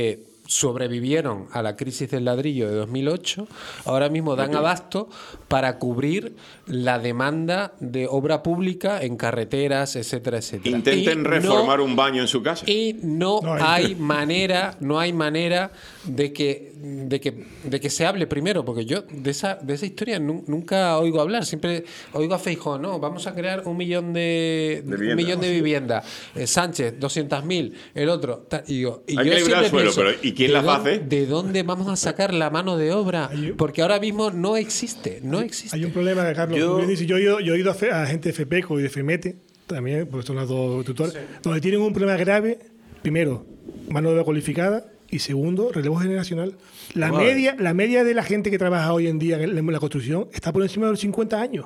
sobrevivieron a la crisis del ladrillo de dos mil ocho, ahora mismo dan abasto para cubrir la demanda de obra pública en carreteras, etcétera, etcétera. Intenten Y reformar no- un baño en su casa. Y no, No hay- hay manera, no hay manera de que, de que, de que se hable primero, porque yo de esa, de esa historia nu- nunca oigo hablar. Siempre oigo a Feijóo, no, vamos a crear un millón de, De un vivienda. millón de viviendas. Eh, Sánchez, doscientas mil, el otro. ta- Y, digo, y Hay yo que liberar siempre el suelo, pienso, pero ¿y quién ¿de las va a dónde- hacer? ¿De dónde vamos a sacar la mano de obra? Porque ahora mismo no existe, no existe. Hay un problema, Carlos. Yo- Yo, bien dices, yo he ido, yo he ido a, fe- a gente de FEPECO y de FEMETE, también, porque son las dos tutores, donde tienen un problema grave, primero, mano de obra cualificada, y segundo, relevo generacional. La Vale. media, la media de la gente que trabaja hoy en día en la construcción está por encima de los cincuenta años.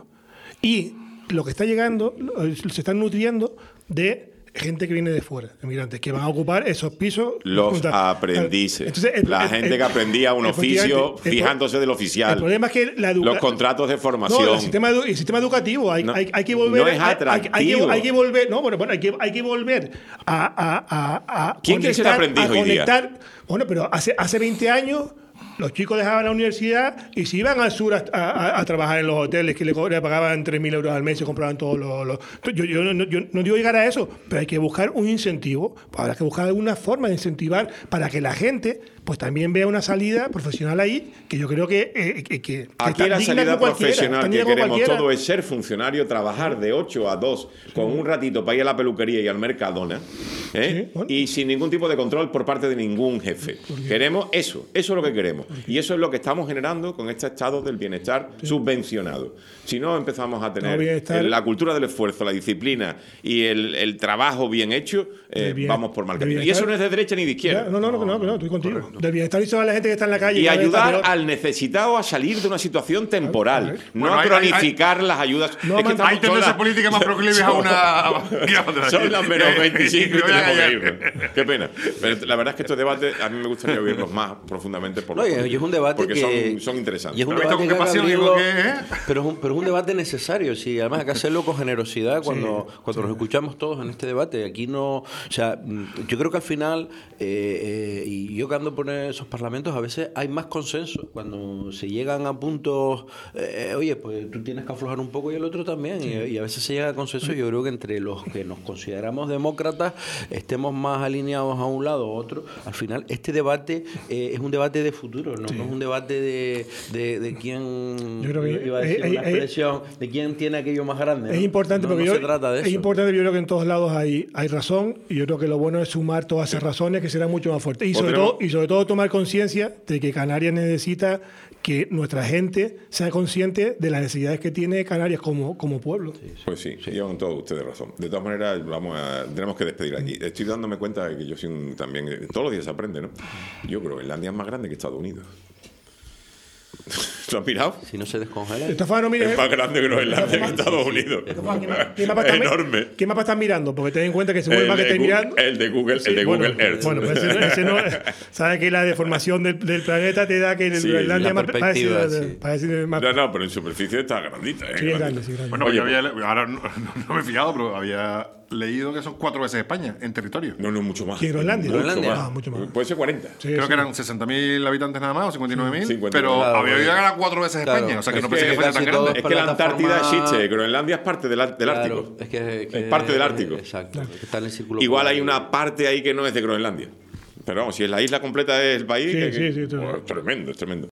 Y lo que está llegando, lo- se están nutriendo de gente que viene de fuera, emigrantes, que van a ocupar esos pisos. Los junta- aprendices. Entonces, el- la el- gente el- que aprendía un oficio efectivamente, el- fijándose del El oficial. problema es que la educa- Los contratos de formación. no, el sistema, edu- el sistema educativo hay, No, hay, hay que volver. no es hay- hay, hay, que, atractivo. hay que volver. No, bueno, bueno, hay que, hay que volver a. a, a, a ¿Quién quiere ser conectar- aprendiz a hoy día? conectar- Bueno, pero hace, hace veinte años. Los chicos dejaban la universidad y se iban al sur a, a- a trabajar en los hoteles que le, co- le pagaban tres mil euros al mes y se compraban todos los... los- yo, yo no, yo no digo llegar a eso, pero hay que buscar un incentivo, habrá que buscar alguna forma de incentivar para que la gente pues también vea una salida profesional ahí, que yo creo que... eh, que, que Aquí está la digna salida como cualquiera, profesional está que digna como queremos cualquiera. todo es ser funcionario, trabajar de ocho a dos con un ratito para ir a la peluquería y al Mercadona, ¿eh? Sí, bueno. Y sin ningún tipo de control por parte de ningún jefe. Queremos eso, eso es lo que queremos. Y eso es lo que estamos generando con este estado del bienestar subvencionado. Si no empezamos a tener No, bienestar- el- la cultura del esfuerzo, la disciplina y el, el trabajo bien hecho, eh, De bien- vamos por mal de camino. Y bienestar- eso no es de derecha ni de izquierda. Ya, No, no, no, no, no, estoy contigo. Del bienestar y sobre la gente que está en la calle. Y cada vez está ayudar peor. al necesitado a salir de una situación temporal, Claro, no Bueno, a hay- cronificar las ayudas. No, Es que man- estamos- Hay son tendencias las- políticas más proclives a una... que a otra. Son las menos veinticinco y Me voy a tenemos que callar. irnos. Qué pena. Pero la verdad es que estos debates a mí me gustaría oírlos más profundamente por No, los y- y es políticos, un debate porque que son, son interesantes. y es un Pero debate visto con que qué hay que pasión y con abrirlo, qué, ¿eh? pero es un pero es un debate necesario, sí, además hay que hacerlo con generosidad cuando cuando nos escuchamos todos en este debate. Aquí no, o sea, mm, yo creo que al final eh, eh, y yo que ando por esos parlamentos a veces hay más consenso cuando se llegan a puntos, eh, oye, pues tú tienes que aflojar un poco y el otro también, y, y a veces se llega a consenso. Yo creo que entre los que nos consideramos demócratas estemos más alineados a un lado o otro. Al final este debate eh, es un debate de futuro, no, no es un debate de, de, de quién Yo creo que iba a decir eh, una eh, expresión, de quién tiene aquello más grande. Es ¿no? importante No- porque no yo, se trata de es eso. importante, yo creo que en todos lados hay, hay razón y yo creo que lo bueno es sumar todas esas razones que serán mucho más fuertes. Y sobre, Otro- todo, y sobre todo tomar conciencia de que Canarias necesita que nuestra gente sea consciente de las necesidades que tiene Canarias como, como pueblo. Pues sí, llevan todos ustedes razón. De todas maneras, vamos a, tenemos que despedir aquí. Estoy dándome cuenta de que yo soy un- también... eh, Todos los días se aprende, ¿no? Yo creo que Groenlandia es más grande que Estados Unidos. ¿Lo has mirado? Si no se descongela. De todas formas, no mires, Es más grande que Groenlandia que Estados Unidos. ¿Qué mapa, qué mapa estás, Enorme. ¿Qué mapa estás mirando? Porque ten en cuenta que según el El mapa que de estés Google- mirando... el de Google, el de bueno, Google Earth. Bueno, pues ese, no- ese no... Sabes que la deformación del, del planeta te da que el Sí, Groenlandia la más- perspectiva, parece, sí. parece más... No, no, pero en superficie está grandita. ¿eh? Sí, es grande, sí, grande. Bueno, Oye, yo había, le- ahora no, no- no me he fijado, pero había leído que son cuatro veces España en territorio. No, no, mucho más. ¿Quién, Groenlandia? Mucho Groenlandia. más. Ah, mucho más. Puede ser cuarenta. Sí, Creo sí. que eran sesenta mil habitantes nada más o cincuenta y nueve mil, cincuenta y pero nueve. había oído que Claro, era cuatro veces claro. España, o sea que Es no que pensé que fuera casi tan todo grande. Es que la Antártida plataforma- existe, Groenlandia es parte del, ar- del Claro, Ártico. es, que, que- Es parte del Ártico. Exacto, que está en el círculo Igual polar. hay una parte ahí que no es de Groenlandia. Pero vamos, si es la isla completa del país... Sí, que- sí, que- sí, todo. Pues, tremendo, es tremendo.